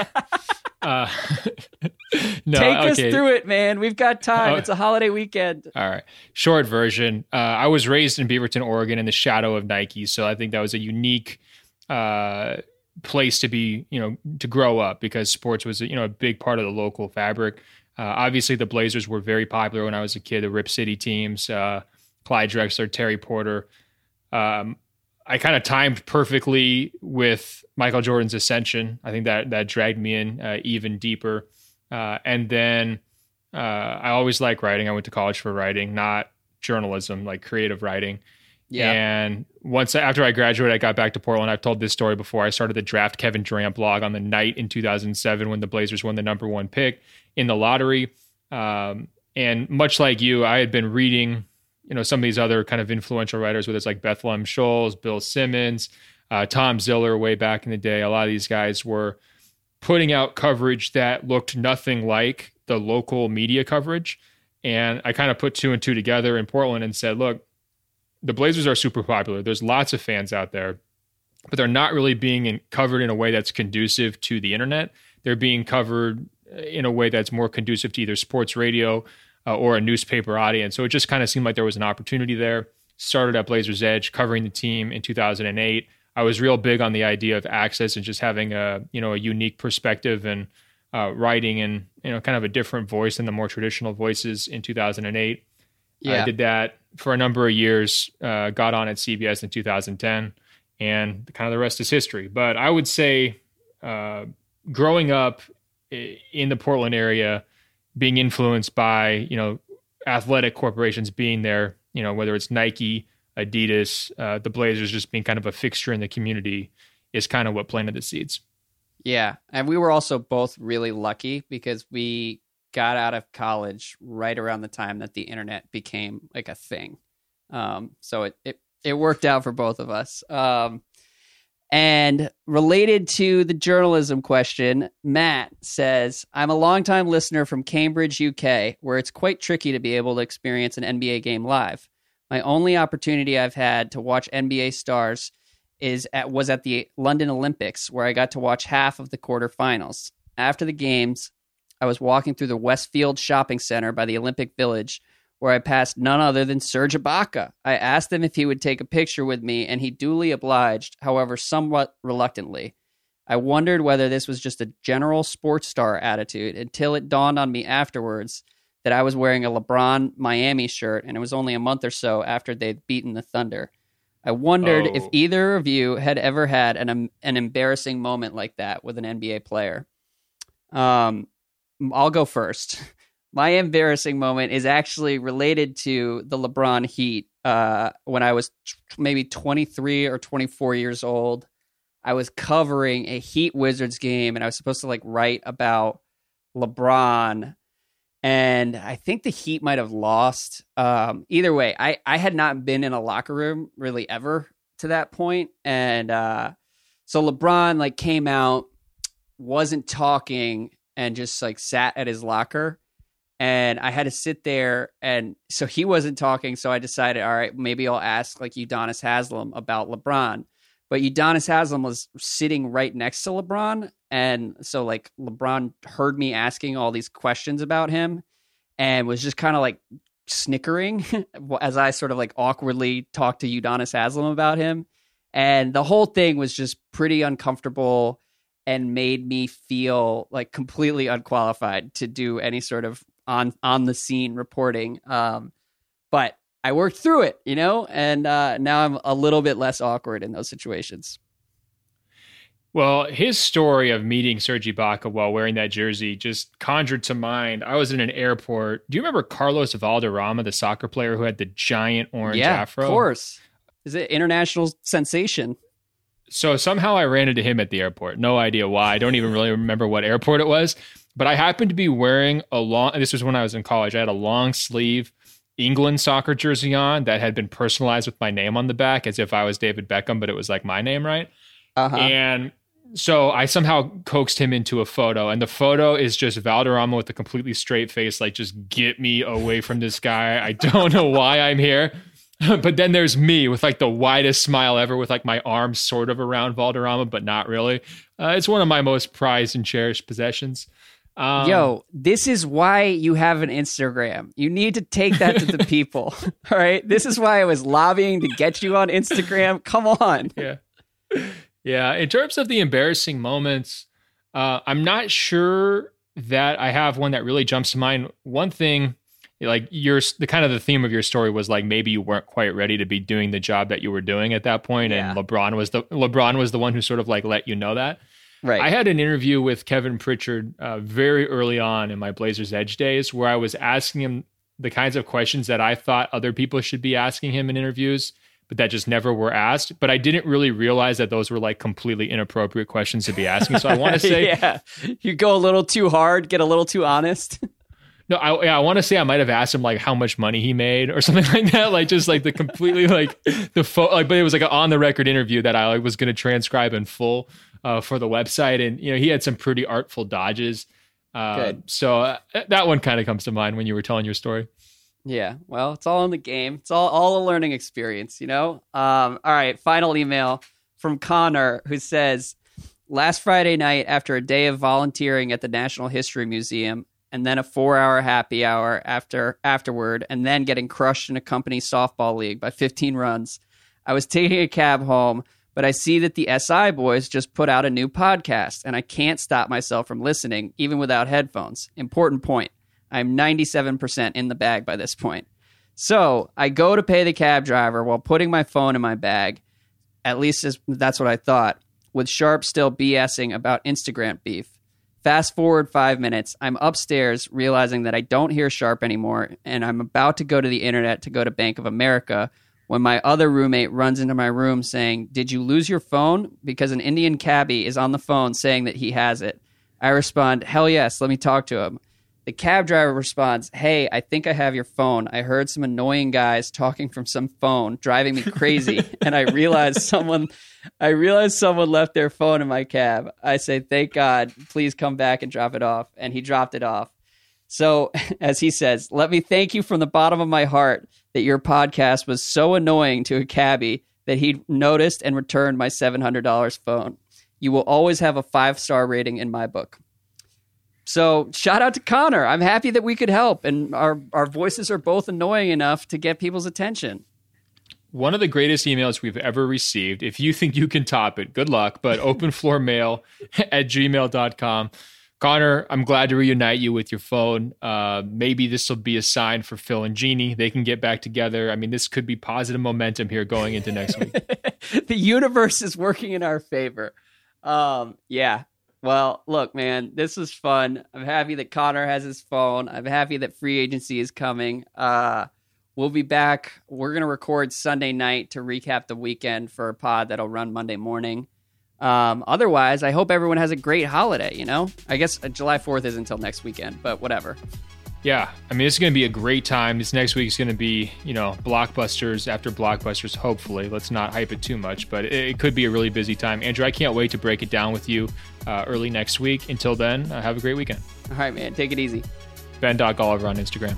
uh, no, Take okay. us through it, man. We've got time. Oh. It's a holiday weekend. All right. Short version. Uh, I was raised in Beaverton, Oregon in the shadow of Nike. So I think that was a unique uh, place to be, you know, to grow up, because sports was, you know, a big part of the local fabric. Uh, obviously, the Blazers were very popular when I was a kid, the Rip City teams, uh, Clyde Drexler, Terry Porter. Um, I kind of timed perfectly with Michael Jordan's ascension. I think that that dragged me in uh, even deeper. Uh, and then uh, I always liked writing. I went to college for writing, not journalism, like creative writing. Yeah. And once after I graduated, I got back to Portland. I've told this story before. I started the Draft Kevin Durant blog on the night in two thousand seven when the Blazers won the number one pick in the lottery. Um, and much like you, I had been reading, you know, some of these other kind of influential writers, whether it's like Bethlehem Scholes, Bill Simmons, uh, Tom Ziller way back in the day. A lot of these guys were putting out coverage that looked nothing like the local media coverage. And I kind of put two and two together in Portland and said, look, the Blazers are super popular. There's lots of fans out there. but they're not really being in, covered in a way that's conducive to the internet. They're being covered in a way that's more conducive to either sports radio uh, or a newspaper audience. So it just kind of seemed like there was an opportunity there. Started at Blazers Edge, covering the team in two thousand eight. I was real big on the idea of access and just having a, you know, a unique perspective and uh, writing and, you know, kind of a different voice than the more traditional voices in two thousand eight. Yeah. I did that for a number of years, uh, got on at C B S in two thousand ten, and kind of the rest is history. But I would say uh, growing up in the Portland area, being influenced by, you know, athletic corporations being there, you know, whether it's Nike, Adidas, uh, the Blazers just being kind of a fixture in the community is kind of what planted the seeds. Yeah. And we were also both really lucky because we got out of college right around the time that the internet became like a thing. Um, so it, it, it worked out for both of us. Um, and related to the journalism question, Matt says, I'm a longtime listener from Cambridge, U K, where it's quite tricky to be able to experience an N B A game live. My only opportunity I've had to watch N B A stars is at was at the London Olympics, where I got to watch half of the quarterfinals. After the games, I was walking through the Westfield Shopping Center by the Olympic Village, where I passed none other than Serge Ibaka. I asked him if he would take a picture with me, and he duly obliged, however, somewhat reluctantly. I wondered whether this was just a general sports star attitude until it dawned on me afterwards that I was wearing a LeBron Miami shirt, and it was only a month or so after they'd beaten the Thunder. I wondered oh. if either of you had ever had an um, an embarrassing moment like that with an N B A player. Um, I'll go first. My embarrassing moment is actually related to the LeBron Heat. Uh, when I was t- maybe twenty-three or twenty-four years old, I was covering a Heat Wizards game, and I was supposed to like write about LeBron. And I think the Heat might have lost. Um, either way, I, I had not been in a locker room really ever to that point. And uh, so LeBron like came out, wasn't talking, and just like sat at his locker. And I had to sit there. And so he wasn't talking. So I decided, all right, maybe I'll ask like Udonis Haslem about LeBron. But Udonis Haslem was sitting right next to LeBron. And so like LeBron heard me asking all these questions about him and was just kind of like snickering as I sort of like awkwardly talked to Udonis Haslem about him. And the whole thing was just pretty uncomfortable and made me feel like completely unqualified to do any sort of on, on the scene reporting. Um, but I worked through it, you know, and uh, now I'm a little bit less awkward in those situations. Well, his story of meeting Serge Ibaka while wearing that jersey just conjured to mind. I was in an airport. Do you remember Carlos Valderrama, the soccer player who had the giant orange yeah, afro? Of course. Is it international sensation? So somehow I ran into him at the airport. No idea why. I don't even really remember what airport it was. But I happened to be wearing a long, this was when I was in college. I had a long sleeve England soccer jersey on that had been personalized with my name on the back as if I was David Beckham, but it was like my name, right? Uh-huh. And so I somehow coaxed him into a photo, and the photo is just Valderrama with a completely straight face, like, just get me away from this guy. I don't know why I'm here. But then there's me with like the widest smile ever with like my arms sort of around Valderrama, but not really. Uh, it's one of my most prized and cherished possessions. Um, Yo, this is why you have an Instagram. You need to take that to the people. All right. This is why I was lobbying to get you on Instagram. Come on. Yeah. Yeah. In terms of the embarrassing moments, uh, I'm not sure that I have one that really jumps to mind. One thing, like your, the kind of the theme of your story was like, maybe you weren't quite ready to be doing the job that you were doing at that point. Yeah. And LeBron was the, LeBron was the one who sort of like let you know that. Right. I had an interview with Kevin Pritchard uh, very early on in my Blazers Edge days where I was asking him the kinds of questions that I thought other people should be asking him in interviews, but that just never were asked. But I didn't really realize that those were like completely inappropriate questions to be asking. So I want to say... yeah, you go a little too hard, get a little too honest. No, I, yeah, I want to say I might have asked him like how much money he made or something like that. Like just like the completely like the fo- like, but it was like an on the record interview that I like, was going to transcribe in full uh, for the website, and you know he had some pretty artful dodges. Uh, Good. So uh, that one kind of comes to mind when you were telling your story. Yeah, well, it's all in the game. It's all all a learning experience, you know. Um, all right, final email from Connor, who says, last Friday night, after a day of volunteering at the National History Museum, and then a four-hour happy hour after afterward, and then getting crushed in a company softball league by fifteen runs, I was taking a cab home, but I see that the S I boys just put out a new podcast, and I can't stop myself from listening, even without headphones. Important point. I'm ninety-seven percent in the bag by this point. So I go to pay the cab driver while putting my phone in my bag. At least that's what I thought, with Sharp still BSing about Instagram beef. Fast forward five minutes, I'm upstairs realizing that I don't hear Sharp anymore, and I'm about to go to the internet to go to Bank of America when my other roommate runs into my room saying, did you lose your phone? Because an Indian cabbie is on the phone saying that he has it. I respond, hell yes, let me talk to him. The cab driver responds, hey, I think I have your phone. I heard some annoying guys talking from some phone, driving me crazy, and I realized someone I realized someone left their phone in my cab. I say, thank God, please come back and drop it off. And he dropped it off. So, as he says, let me thank you from the bottom of my heart that your podcast was so annoying to a cabbie that he noticed and returned my seven hundred dollars phone. You will always have a five-star rating in my book. So shout out to Connor. I'm happy that we could help, and our, our voices are both annoying enough to get people's attention. One of the greatest emails we've ever received. If you think you can top it, good luck, but openfloormail at gmail dot com. Connor, I'm glad to reunite you with your phone. Uh, maybe this will be a sign for Phil and Jeannie. They can get back together. I mean, this could be positive momentum here going into next week. The universe is working in our favor. Um, yeah. Well, look, man, this was fun. I'm happy that Connor has his phone. I'm happy that free agency is coming. Uh, we'll be back. We're going to record Sunday night to recap the weekend for a pod that'll run Monday morning. Um, otherwise, I hope everyone has a great holiday, you know? I guess July fourth is until next weekend, but whatever. Yeah, I mean, it's going to be a great time. This next week is going to be, you know, blockbusters after blockbusters, hopefully. Let's not hype it too much, but it, it could be a really busy time. Andrew, I can't wait to break it down with you uh, early next week. Until then, uh, have a great weekend. All right, man. Take it easy. Ben Gulliver on Instagram.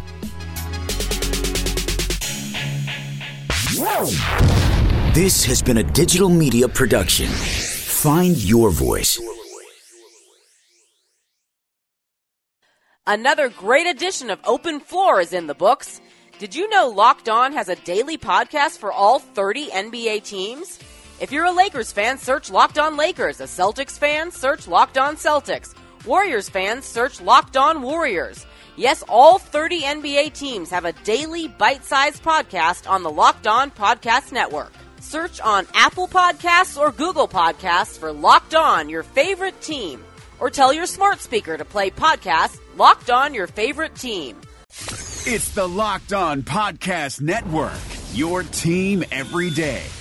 This has been a digital media production. Find your voice. Another great edition of Open Floor is in the books. Did you know Locked On has a daily podcast for all thirty N B A teams? If you're a Lakers fan, search Locked On Lakers. A Celtics fan, search Locked On Celtics. Warriors fans, search Locked On Warriors. Yes, all thirty N B A teams have a daily bite-sized podcast on the Locked On Podcast Network. Search on Apple Podcasts or Google Podcasts for Locked On, your favorite team. Or tell your smart speaker to play podcast Locked On Your Favorite Team. It's the Locked On Podcast Network, your team every day.